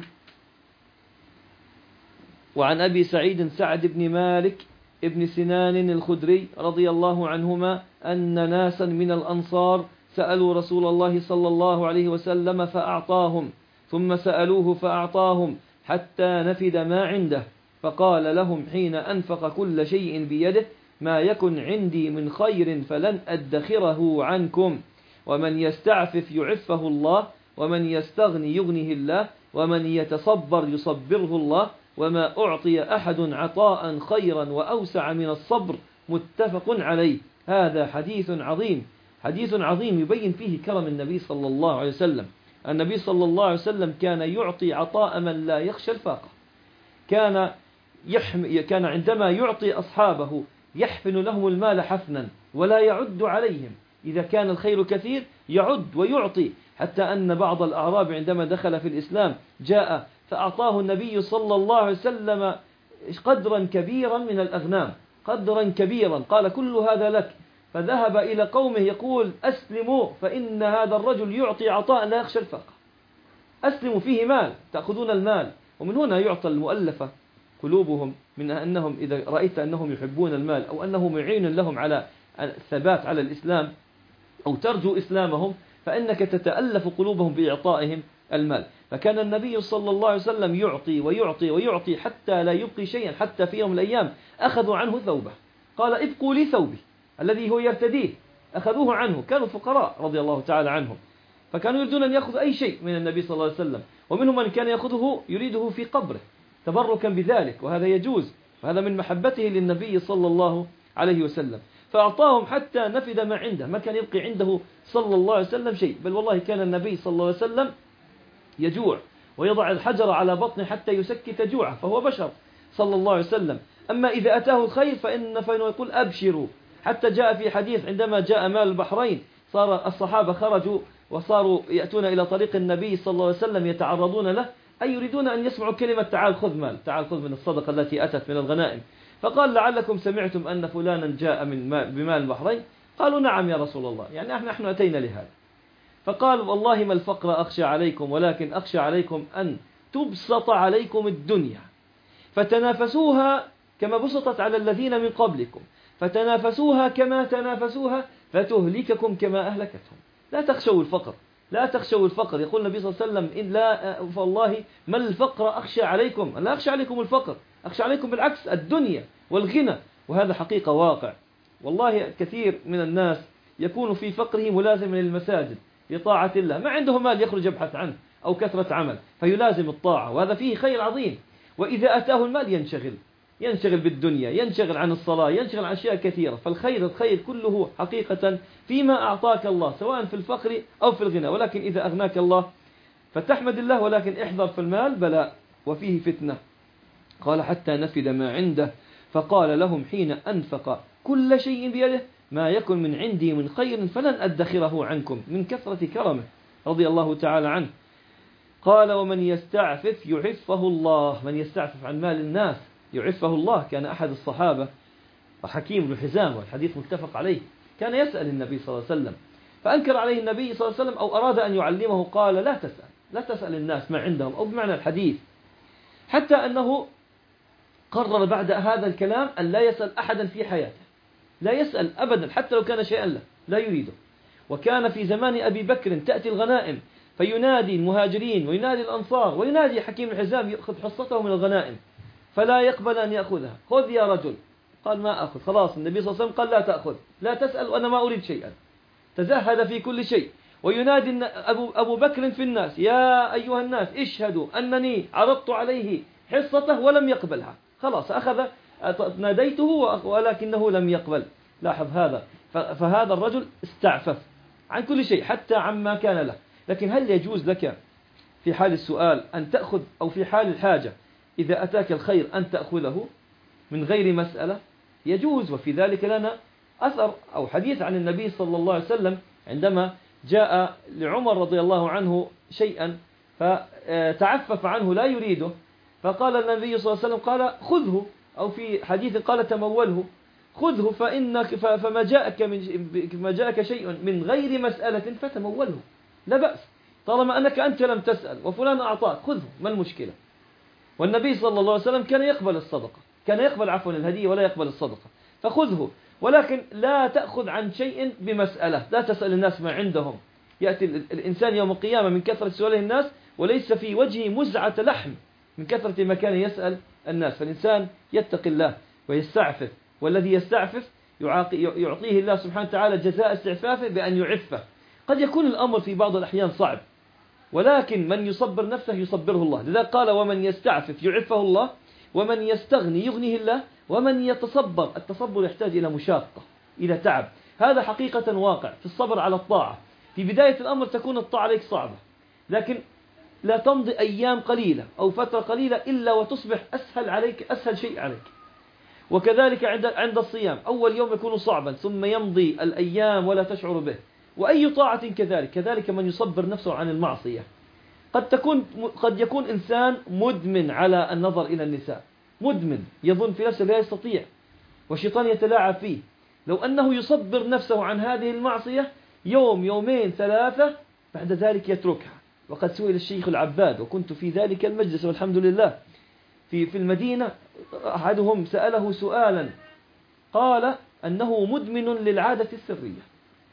وعن أبي سعيد سعد بن مالك ابن سنان الخدري رضي الله عنهما أن ناسا من الأنصار سألوا رسول الله صلى الله عليه وسلم فأعطاهم، ثم سألوه فأعطاهم حتى نفد ما عنده، فقال لهم حين أنفق كل شيء بيده: ما يكن عندي من خير فلن أدخره عنكم، ومن يستعفف يعفه الله، ومن يستغني يغنه الله، ومن يتصبر يصبره الله، وما أعطي أحد عطاء خيرا وأوسع من الصبر، متفق عليه. هذا حديث عظيم، حديث عظيم يبين فيه كرم النبي صلى الله عليه وسلم. النبي صلى الله عليه وسلم كان يعطي عطاء من لا يخشى الفاقة، كان يحم كان عندما يعطي أصحابه يحفن لهم المال حفنا ولا يعد عليهم، إذا كان الخير كثير يعد ويعطي، حتى أن بعض الأعراب عندما دخل في الإسلام جاء فأعطاه النبي صلى الله عليه وسلم قدرا كبيرا من الأغنام، قدرا كبيرا، قال: كل هذا لك. فذهب إلى قومه يقول: أسلموا، فإن هذا الرجل يعطي عطاء لا يخشى الفقر، أسلموا، فيه مال، تأخذون المال. ومن هنا يعطى المؤلفة قلوبهم، من أنهم إذا رأيت أنهم يحبون المال أو أنه معين لهم على الثبات على الإسلام أو ترجو إسلامهم، فإنك تتألف قلوبهم بإعطائهم المال. فكان النبي صلى الله عليه وسلم يعطي ويعطي ويعطي حتى لا يبقي شيئا، حتى في يوم من الأيام أخذوا عنه ثوبه، قال: ابقوا لي ثوبي الذي هو يرتديه، أخذوه عنه، كانوا فقراء رضي الله تعالى عنهم، فكانوا يريدون أن يأخذوا أي شيء من النبي صلى الله عليه وسلم، ومنهم من كان يأخذه يريده في قبره تبركا بذلك، وهذا يجوز، وهذا من محبته للنبي صلى الله عليه وسلم. فأعطاهم حتى نفد ما عنده، ما كان يبقي عنده صلى الله عليه وسلم شيء، بل والله كان النبي صلى الله عليه وسلم يجوع ويضع الحجر على بطنه حتى يسكت جوعه، فهو بشر صلى الله عليه وسلم. أما إذا أتاه الخير فإن فإنه يقول: أبشروا. حتى جاء في حديث عندما جاء مال البحرين صار الصحابة خرجوا وصاروا يأتون إلى طريق النبي صلى الله عليه وسلم يتعرضون له، أي يريدون أن يسمعوا كلمة: تعال خذ مال، تعال خذ من الصدقة التي أتت من الغنائم. فقال: لعلكم سمعتم أن فلانا جاء من بمال البحرين؟ قالوا: نعم يا رسول الله، يعني نحن أتينا لهذا. فقال: والله ما الفقر أخشى عليكم، ولكن أخشى عليكم أن تبسط عليكم الدنيا فتنافسوها كما بسطت على الذين من قبلكم، فتنافسوها كما تنافسوها فتهلككم كما أهلكتهم. لا تخشوا الفقر، لا تخشوا الفقر. يقول النبي صلى الله عليه وسلم: إن لا فالله ما الفقر أخشى عليكم، لا أخشى عليكم الفقر، أخشى عليكم بالعكس الدنيا والغنى. وهذا حقيقة واقع. والله كثير من الناس يكون في فقره ملازم للمساجد لطاعة الله، ما عنده مال يخرج يبحث عنه أو كثرة عمل فيلازم الطاعة، وهذا فيه خير عظيم. وإذا أتاه المال ينشغل ينشغل بالدنيا، ينشغل عن الصلاة، ينشغل عن أشياء كثيرة. فالخير الخير كله حقيقة فيما أعطاك الله، سواء في الفقر أو في الغنى. ولكن إذا أغناك الله فتحمد الله، ولكن احذر في المال بلاء وفيه فتنة. قال: حتى نفد ما عنده، فقال لهم حين أنفق كل شيء بيده: ما يكن من عندي من خير فلن أدخره عنكم، من كثرة كرمه رضي الله تعالى عنه. قال: ومن يستعفف يعفه الله، من يستعفف عن مال الناس يعفه الله. كان أحد الصحابة حكيم بن حزام، والحديث متفق عليه، كان يسأل النبي صلى الله عليه وسلم، فأنكر عليه النبي صلى الله عليه وسلم أو أراد أن يعلمه، قال: لا تسأل، لا تسأل الناس ما عندهم، أو بمعنى الحديث، حتى أنه قرر بعد هذا الكلام أن لا يسأل أحدا في حياته، لا يسأل أبدا حتى لو كان شيئا له لا يريده. وكان في زمان أبي بكر تأتي الغنائم فينادي المهاجرين وينادي الأنصار وينادي حكيم الحزام يأخذ حصته من الغنائم، فلا يقبل أن يأخذها. خذ يا رجل، قال: ما أخذ. خلاص النبي صلى الله عليه وسلم قال: لا تأخذ، لا تسأل، وأنا ما أريد شيئا. تزهد في كل شيء. وينادي أبو, أبو بكر في الناس: يا أيها الناس اشهدوا أنني عرضت عليه حصته ولم يقبلها. خلاص أخذ، ناديته ولكنه لم يقبل. لاحظ هذا. فهذا الرجل استعفف عن كل شيء حتى عما كان له. لكن هل يجوز لك في حال السؤال أن تأخذ، أو في حال الحاجة إذا أتاك الخير أن تأخذه من غير مسألة؟ يجوز. وفي ذلك لنا أثر أو حديث عن النبي صلى الله عليه وسلم عندما جاء لعمر رضي الله عنه شيئا فتعفف عنه لا يريده، فقال النبي صلى الله عليه وسلم قال: خذه، أو في حديث قال: تموله، خذه فإنك فما جاءك من ما جاءك شيء من غير مسألة فتموله، لا بأس، طالما أنك أنت لم تسأل وفلان أعطاك خذه، ما المشكلة؟ والنبي صلى الله عليه وسلم كان يقبل الصدقة، كان يقبل عفوا الهدية ولا يقبل الصدقة، فخذه، ولكن لا تأخذ عن شيء بمسألة، لا تسأل الناس ما عندهم. يأتي الإنسان يوم القيامة من كثرة سؤاله الناس وليس في وجهه مزعة لحم من كثرة ما كان يسأل الناس. فالإنسان يتقي الله ويستعفف، والذي يستعفف يعطيه الله سبحانه وتعالى جزاء استعفافه بأن يعفه. قد يكون الأمر في بعض الأحيان صعب، ولكن من يصبر نفسه يصبره الله. لذلك قال: ومن يستعفف يعفه الله، ومن يستغني يغنيه الله، ومن يتصبر. التصبر يحتاج إلى مشاقة، إلى تعب. هذا حقيقة واقع في الصبر على الطاعة. في بداية الأمر تكون الطاعة عليك صعبة، لكن لا تمضي أيام قليلة أو فترة قليلة إلا وتصبح أسهل عليك، أسهل شيء عليك. وكذلك عند عند الصيام، أول يوم يكون صعبا ثم يمضي الأيام ولا تشعر به. وأي طاعة كذلك. كذلك من يصبر نفسه عن المعصية. قد تكون قد يكون إنسان مدمن على النظر إلى النساء، مدمن، يظن في نفسه لا يستطيع، والشيطان يتلاعب فيه. لو أنه يصبر نفسه عن هذه المعصية يوم يومين ثلاثة، بعد ذلك يتركها. وقد سئل الشيخ العباد، وكنت في ذلك المجلس والحمد لله في في المدينة، أحدهم سأله سؤالا، قال أنه مدمن للعادة السرية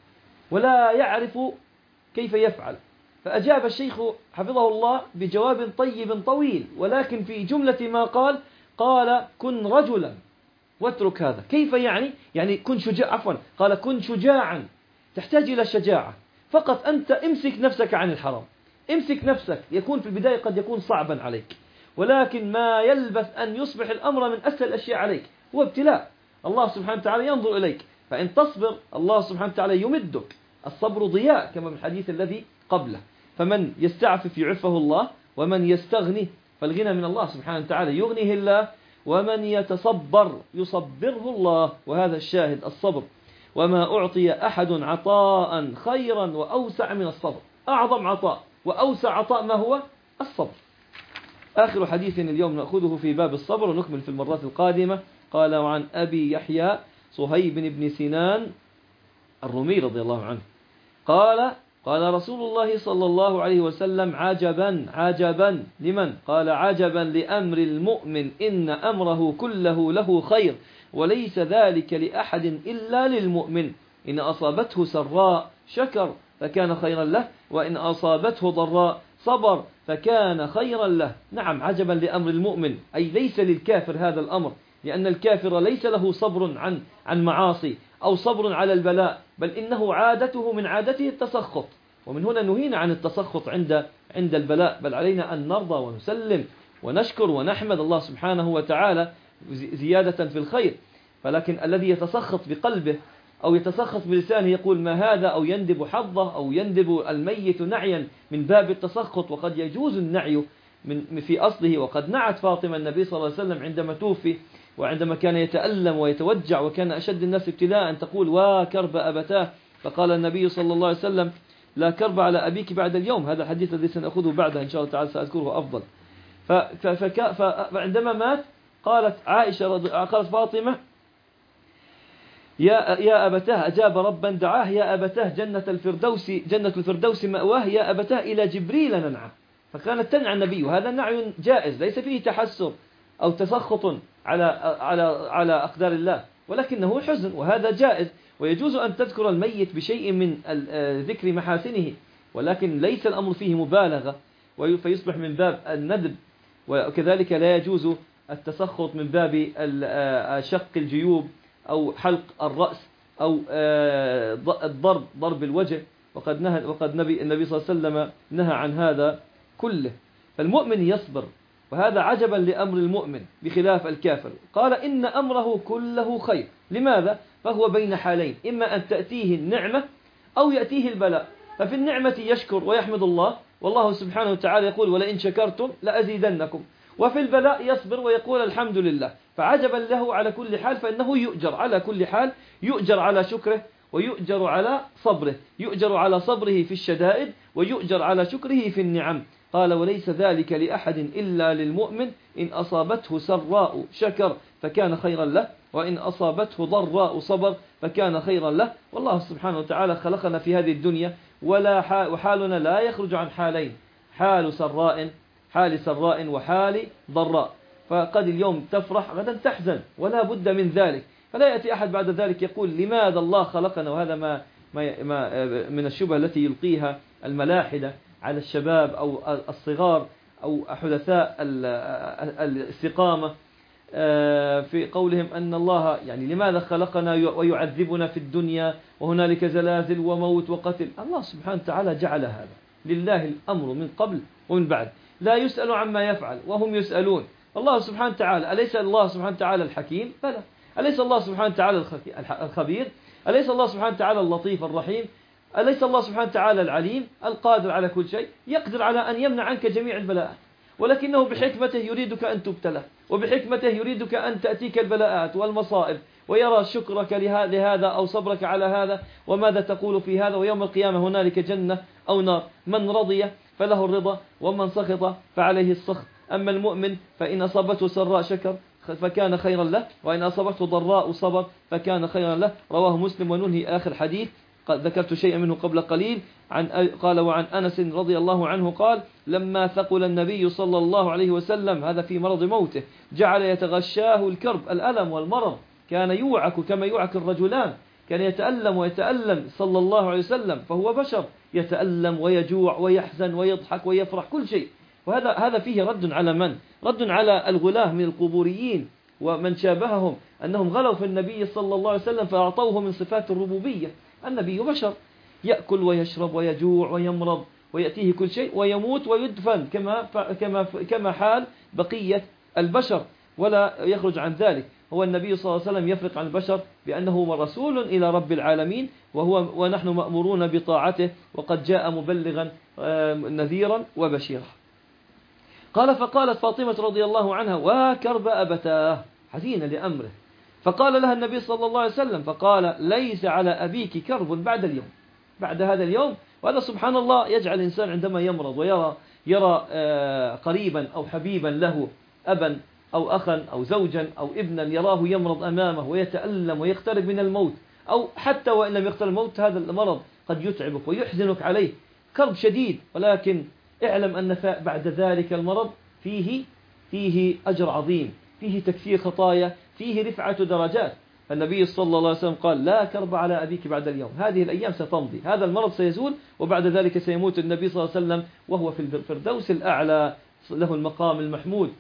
ولا يعرف كيف يفعل. فأجاب الشيخ حفظه الله بجواب طيب طويل، ولكن في جملة ما قال قال: كن رجلا واترك هذا. كيف يعني؟ يعني كن شجاع، عفوا قال: كن شجاعا. تحتاج إلى شجاعة فقط. أنت امسك نفسك عن الحرام، امسك نفسك. يكون في البداية قد يكون صعبا عليك، ولكن ما يلبث أن يصبح الأمر من أسهل الأشياء عليك. هو ابتلاء، الله سبحانه وتعالى ينظر إليك، فإن تصبر الله سبحانه وتعالى يمدك. الصبر ضياء كما في الحديث الذي قبله. فمن يستعفف يعفه الله، ومن يستغني فالغنى من الله سبحانه وتعالى يغنيه الله، ومن يتصبر يصبره الله. وهذا الشاهد الصبر. وما أعطي أحد عطاء خيرا وأوسع من الصبر. أعظم عطاء وأوسع عطاء ما هو؟ الصبر. آخر حديث اليوم نأخذه في باب الصبر ونكمل في المرات القادمة. قال: وعن أبي يحيى صهيب بن سنان الرومي رضي الله عنه قال: قال رسول الله صلى الله عليه وسلم: عجبا عجبا لمن؟ قال: عجبا لأمر المؤمن، إن أمره كله له خير، وليس ذلك لأحد إلا للمؤمن. إن أصابته سراء شكر فكان خيرا له، وإن أصابته ضراء صبر فكان خيرا له. نعم، عجبا لأمر المؤمن، أي ليس للكافر هذا الأمر، لأن الكافر ليس له صبر عن عن معاصي أو صبر على البلاء، بل إنه عادته من عادته التسخط. ومن هنا نهينا عن التسخط عند عند البلاء، بل علينا أن نرضى ونسلم ونشكر ونحمد الله سبحانه وتعالى زيادة في الخير. فلكن الذي يتسخط بقلبه أو يتسخط بلسانه يقول ما هذا، أو يندب حظه، أو يندب الميت نعيا من باب التسخط. وقد يجوز النعي من في أصله، وقد نعت فاطمة النبي صلى الله عليه وسلم عندما توفي، وعندما كان يتألم ويتوجع وكان أشد الناس ابتلاء تقول: وكرب أبتاه. فقال النبي صلى الله عليه وسلم: لا كرب على أبيك بعد اليوم. هذا الحديث الذي سنأخذه بعده إن شاء الله تعالى، سأذكره أفضل. فعندما مات قالت عائشة، قالت فاطمة: يا يا أبتاه أجاب ربا دعاه، يا أبتاه جنة الفردوس جنة الفردوس مأواه، يا أبتاه إلى جبريل ننعى. فكانت تنعى النبي، وهذا نعي جائز ليس فيه تحسر أو تسخط على على على أقدار الله، ولكنه حزن، وهذا جائز. ويجوز أن تذكر الميت بشيء من ذكر محاسنه، ولكن ليس الأمر فيه مبالغة فيصبح من باب الندب. وكذلك لا يجوز التسخط من باب شق الجيوب أو حلق الرأس أو الضرب ضرب الوجه وقد نهى وقد نبي النبي صلى الله عليه وسلم نهى عن هذا كله. فالمؤمن يصبر، وهذا عجبا لأمر المؤمن بخلاف الكافر. قال إن أمره كله خير. لماذا؟ فهو بين حالين، إما أن تأتيه النعمة أو يأتيه البلاء. ففي النعمة يشكر ويحمد الله، والله سبحانه وتعالى يقول ولئن شكرتم لأزيدنكم. وفي البلاء يصبر ويقول الحمد لله. فعجبا له على كل حال، فإنه يؤجر على كل حال، يؤجر على شكره ويؤجر على صبره، يؤجر على صبره في الشدائد ويؤجر على شكره في النعم. قال وليس ذلك لأحد إلا للمؤمن، إن أصابته سراء شكر فكان خيرا له، وإن أصابته ضراء صبر فكان خيرا له. والله سبحانه وتعالى خلقنا في هذه الدنيا ولا حال وحالنا لا يخرج عن حالين، حال سراء حال سراء وحال ضراء. فقد اليوم تفرح غدا تحزن، ولا بد من ذلك. فلا يأتي أحد بعد ذلك يقول لماذا الله خلقنا. وهذا ما ما من الشبهة التي يلقيها الملاحدة على الشباب أو الصغار أو حدثاء الاستقامة في قولهم أن الله يعني لماذا خلقنا ويعذبنا في الدنيا وهنالك زلازل وموت وقتل. الله سبحانه وتعالى جعل هذا، لله الأمر من قبل ومن بعد، لا يسأل عما يفعل وهم يسألون. الله سبحانه وتعالى أليس الله سبحانه وتعالى الحكيم؟ بلى. أليس الله سبحانه وتعالى الخبير؟ أليس الله سبحانه وتعالى اللطيف الرحيم؟ أليس الله سبحانه وتعالى العليم القادر على كل شيء؟ يقدر على أن يمنع عنك جميع البلاءات، ولكنه بحكمته يريدك أن تبتلى، وبحكمته يريدك أن تأتيك البلاءات والمصائب، ويرى شكرك لهذا أو صبرك على هذا وماذا تقول في هذا. ويوم القيامة هنالك جنة أو نار، من رضي فله الرضا ومن سخط فعليه السخط. أما المؤمن فإن أصابته سراء شكر فكان خيرا له، وإن أصابته ضراء صبر فكان خيرا له. رواه مسلم. وننهي آخر حديث قد ذكرت شيئا منه قبل قليل. عن قال وعن أنس رضي الله عنه قال لما ثقل النبي صلى الله عليه وسلم، هذا في مرض موته، جعل يتغشاه الكرب الألم والمرض، كان يوعك كما يوعك الرجلان، كان يتألم ويتألم صلى الله عليه وسلم، فهو بشر يتألم ويجوع ويحزن ويضحك ويفرح كل شيء. وهذا هذا فيه رد على من؟ رد على الغلاة من القبوريين ومن شابههم، أنهم غلوا في النبي صلى الله عليه وسلم فأعطوه من صفات الربوبية. النبي بشر يأكل ويشرب ويجوع ويمرض ويأتيه كل شيء ويموت ويدفن كما كما كما حال بقية البشر، ولا يخرج عن ذلك. هو النبي صلى الله عليه وسلم يفرق عن البشر بأنه رسول إلى رب العالمين، وهو ونحن مأمورون بطاعته، وقد جاء مبلغا نذيرا وبشيرا. قال فقالت فاطمة رضي الله عنها وكرب أبتاه، حزينة لأمره. فقال لها النبي صلى الله عليه وسلم فقال ليس على أبيك كرب بعد اليوم، بعد هذا اليوم. وهذا سبحان الله يجعل الإنسان عندما يمرض ويرى يرى قريبا أو حبيبا له، أبا أو أخا أو زوجا أو ابنا، يراه يمرض أمامه ويتألم ويقترب من الموت، أو حتى وإن لم يقترب الموت هذا المرض قد يتعبك ويحزنك عليه كرب شديد، ولكن اعلم أن بعد ذلك المرض فيه فيه أجر عظيم، فيه تكفير خطايا، فيه رفعة درجات. النبي صلى الله عليه وسلم قال لا كرب على أبيك بعد اليوم، هذه الأيام ستمضي، هذا المرض سيزول، وبعد ذلك سيموت النبي صلى الله عليه وسلم وهو في الفردوس الأعلى، له المقام المحمود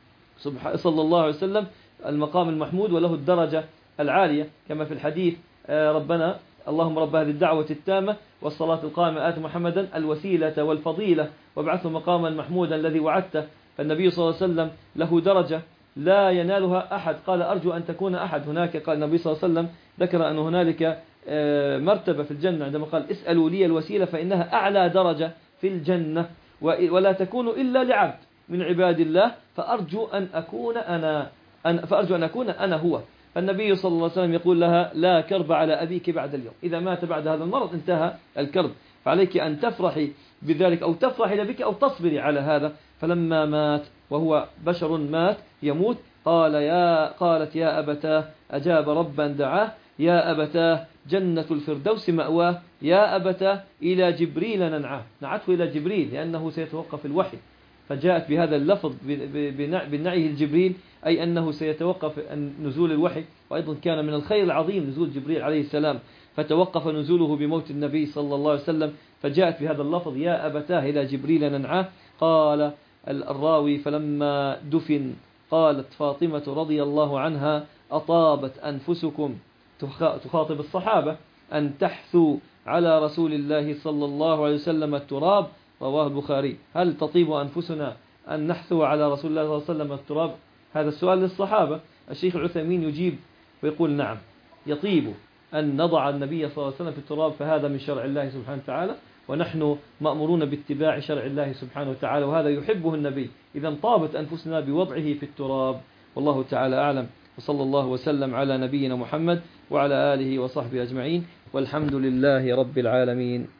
صلى الله عليه وسلم، المقام المحمود وله الدرجة العالية، كما في الحديث ربنا اللهم رب هذه الدعوة التامة والصلاة القائمة آت محمدا الوسيلة والفضيلة وابعثه مقاما محمودا الذي وعدته. فالنبي صلى الله عليه وسلم له درجة لا ينالها أحد. قال أرجو أن تكون أحد هناك. قال النبي صلى الله عليه وسلم ذكر أن هنالك مرتبة في الجنة عندما قال اسألوا لي الوسيلة فإنها أعلى درجة في الجنة ولا تكون إلا لعبد من عباد الله، فأرجو أن أكون أنا فأرجو أن أكون أنا هو. فالنبي صلى الله عليه وسلم يقول لها لا كرب على أبيك بعد اليوم، إذا مات بعد هذا المرض انتهى الكرب، فعليك أن تفرحي بذلك أو تفرحي لبك أو تصبري على هذا. فلما مات وهو بشر مات يموت قال يا قالت يا أبتاه أجاب ربا دعاه، يا أبتاه جنة الفردوس مأواه، يا أبتاه إلى جبريل ننعاه. نعته إلى جبريل لأنه سيتوقف الوحي، فجاءت بهذا اللفظ بالنعي الجبريل، أي أنه سيتوقف نزول الوحي. وأيضا كان من الخير العظيم نزول جبريل عليه السلام، فتوقف نزوله بموت النبي صلى الله عليه وسلم، فجاءت بهذا اللفظ يا أبتاه إلى جبريل ننعاه. قال الراوي فلما دفن قالت فاطمة رضي الله عنها أطابت أنفسكم، تخاطب الصحابة، أن تحثوا على رسول الله صلى الله عليه وسلم التراب؟ رواه البخاري. هل تطيب أنفسنا أن نحثو على رسول الله صلى الله عليه وسلم التراب؟ هذا السؤال للصحابة. الشيخ العثيمين يجيب ويقول نعم، يطيب أن نضع النبي صلى الله عليه وسلم في التراب، فهذا من شرع الله سبحانه وتعالى، ونحن مأمورون باتباع شرع الله سبحانه وتعالى، وهذا يحبه النبي. إذا طابت أنفسنا بوضعه في التراب. والله تعالى أعلم، وصلى الله وسلم على نبينا محمد وعلى آله وصحبه أجمعين، والحمد لله رب العالمين.